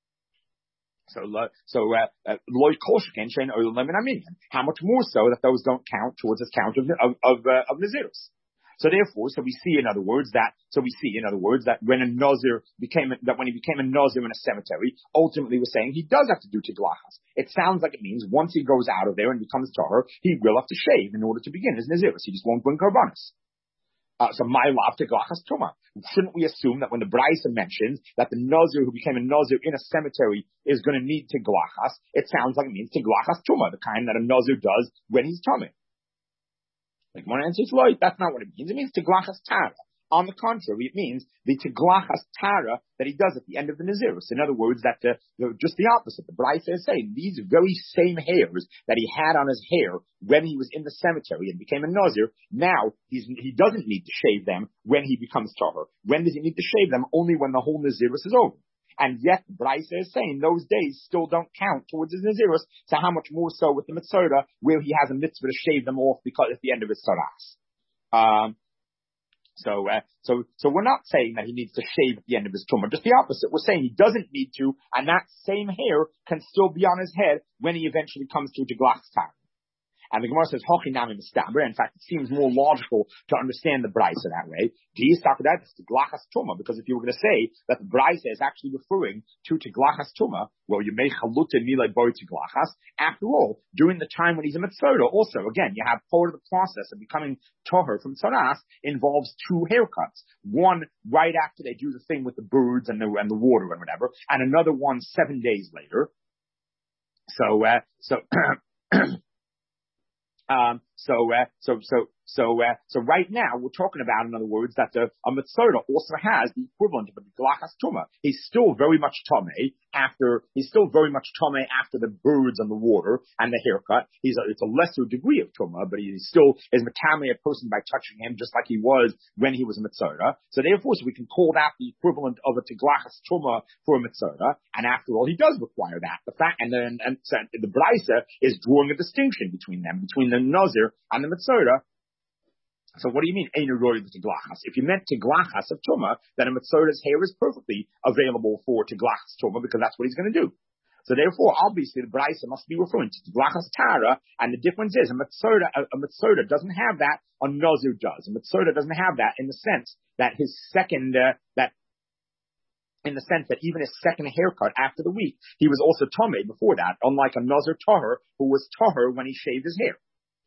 So, so, uh, loy kolshken shein olam and aminyan. How much more so that those don't count towards his count of of of, uh, of nazirus. So therefore, so we see in other words that so we see in other words that when a nazir became that when he became a nazir in a cemetery, ultimately we're saying he does have to do tiglachas. It sounds like it means once he goes out of there and becomes tahor, he will have to shave in order to begin his nazirus. He just won't bring karbanos. Uh, so my love to glachas tuma. Shouldn't we assume that when the Braisa mentions that the nazir who became a nazir in a cemetery is going to need tiglachas, it sounds like it means tiglachas tuma, the kind that a nazir does when he's tamei. Like one answer is like that's not what it means. It means tiglachas tara. On the contrary, it means the tiglachas tara that he does at the end of the nazirus. In other words, that the, the, just the opposite. The Braisa is saying these very same hairs that he had on his hair when he was in the cemetery and became a nazir, now he's, he doesn't need to shave them when he becomes tahor. When does he need to shave them? Only when the whole nazirus is over. And yet, Braisa is saying those days still don't count towards his nazirus. So how much more so with the mitzvah where he has a mitzvah to shave them off because at the end of his taras. Um, So, uh, so, so we're not saying that he needs to shave at the end of his tumah. Just the opposite. We're saying he doesn't need to, and that same hair can still be on his head when he eventually comes to tiglachas tara. And the Gemara says, Hochinami Mistaber. In fact, it seems more logical to understand the Brisa that way. Because if you were going to say that the Brisa is actually referring to Tiglachas Tuma, well, you may chaluta nilai bori Tiglachas. After all, during the time when he's a Mitzvah, also, again, you have part of the process of becoming Toher from Tzaras involves two haircuts. One right after they do the thing with the birds and the, and the water and whatever, and another one seven days later. So, uh, so, um, so, uh, so, so, so, uh, so right now we're talking about, in other words, that the, a Mitzvah also has the equivalent of a Glachas Tuma. He's still very much Tomei after, he's still very much Tomei after the birds and the water and the haircut. He's a, it's a lesser degree of Tuma, but he still is Matame a person by touching him just like he was when he was a Mitzvah. So therefore, so we can call that the equivalent of a Tiglachas Tuma for a Mitzvah. And after all, he does require that. The fact, and then, and, and the Brisa is drawing a distinction between them, between the Nazir and the Mitzvah. So what do you mean, Einu Roy Tiglachas? If you meant Tiglachas of Tuma, then a Mitzvah's hair is perfectly available for Tiglachas Tuma because that's what he's going to do. So therefore, obviously, the Brisa must be referring to Tiglachas Tara, and the difference is a Mitzvah, a, a Mitzvah doesn't have that, a Nazir does. A Mitzvah doesn't have that in the sense that his second, uh, that in the sense that even his second haircut after the week, he was also Tomei before that, unlike a Nazir Tahor who was Tahor when he shaved his hair.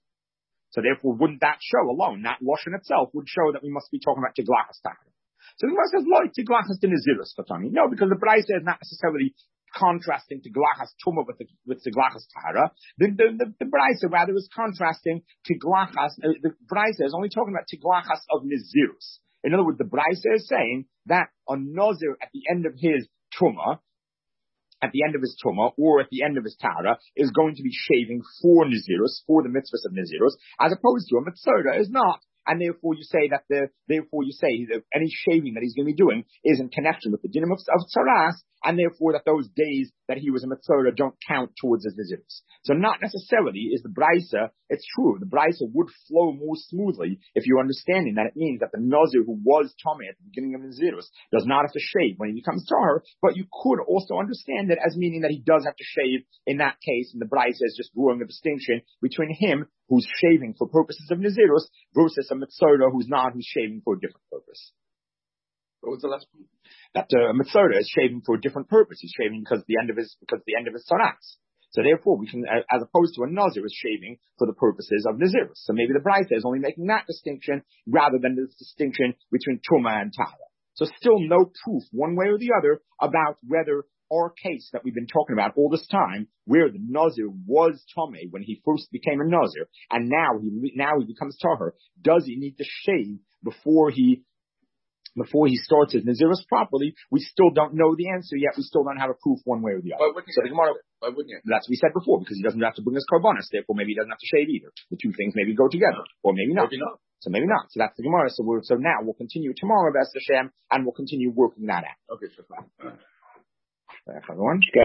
So therefore, wouldn't that show alone, that Lashon itself would show that we must be talking about Tiglachas Tahor? So the Gemara says, "Lo Tiglachas de Nazirus Fatani." No, because the Brisa is not necessarily contrasting Tiglachas Tuma with the, with Tiglachas Tahara. The the the, the Brisa rather is contrasting Tiglachas. Uh, the Brisa is only talking about Tiglachas of Nazirus. In other words, the Brisa is saying that a Nazir at the end of his Tuma, at the end of his Tumah, or at the end of his Tara, is going to be shaving for Nazirus, for the mitzvahs of Nazirus, as opposed to a Mitzvah is not. And therefore you say that the, therefore you say that any shaving that he's going to be doing is in connection with the dinim of, of Tzaras, and therefore that those days that he was a Mitzvah don't count towards his Nazirus. So not necessarily is the Brisa, it's true, the Brisa would flow more smoothly if you're understanding that it means that the Nazir who was Tomei at the beginning of Nazirus does not have to shave when he becomes Tahor, but you could also understand it as meaning that he does have to shave in that case, and the Brisa is just drawing a distinction between him who's shaving for purposes of Nazirus versus a Mitzvah who's not, who's shaving for a different purpose. What was the last point? That uh, Mitzvah is shaving for a different purpose. He's shaving because the end of his, because the end of his Tzaras. So therefore, we can, as opposed to a Nazir is shaving for the purposes of Nazirus. So maybe the Brisa is only making that distinction rather than this distinction between Tuma and Tara. So still no proof one way or the other about whether our case that we've been talking about all this time, where the Nazir was Tomei when he first became a Nazir, and now he now he becomes Tahor, does he need to shave before he before he starts his Nazirus properly? We still don't know the answer yet. We still don't have a proof one way or the other. Why wouldn't so the Gemara, Why wouldn't you? That's what we said before, because he doesn't have to bring his karbanis, therefore maybe he doesn't have to shave either. The two things maybe go together, or maybe not. Maybe not. So maybe not. So that's the Gemara. So we're, so now we'll continue tomorrow, B'ez Hashem, and we'll continue working that out. Okay, sure. Everyone.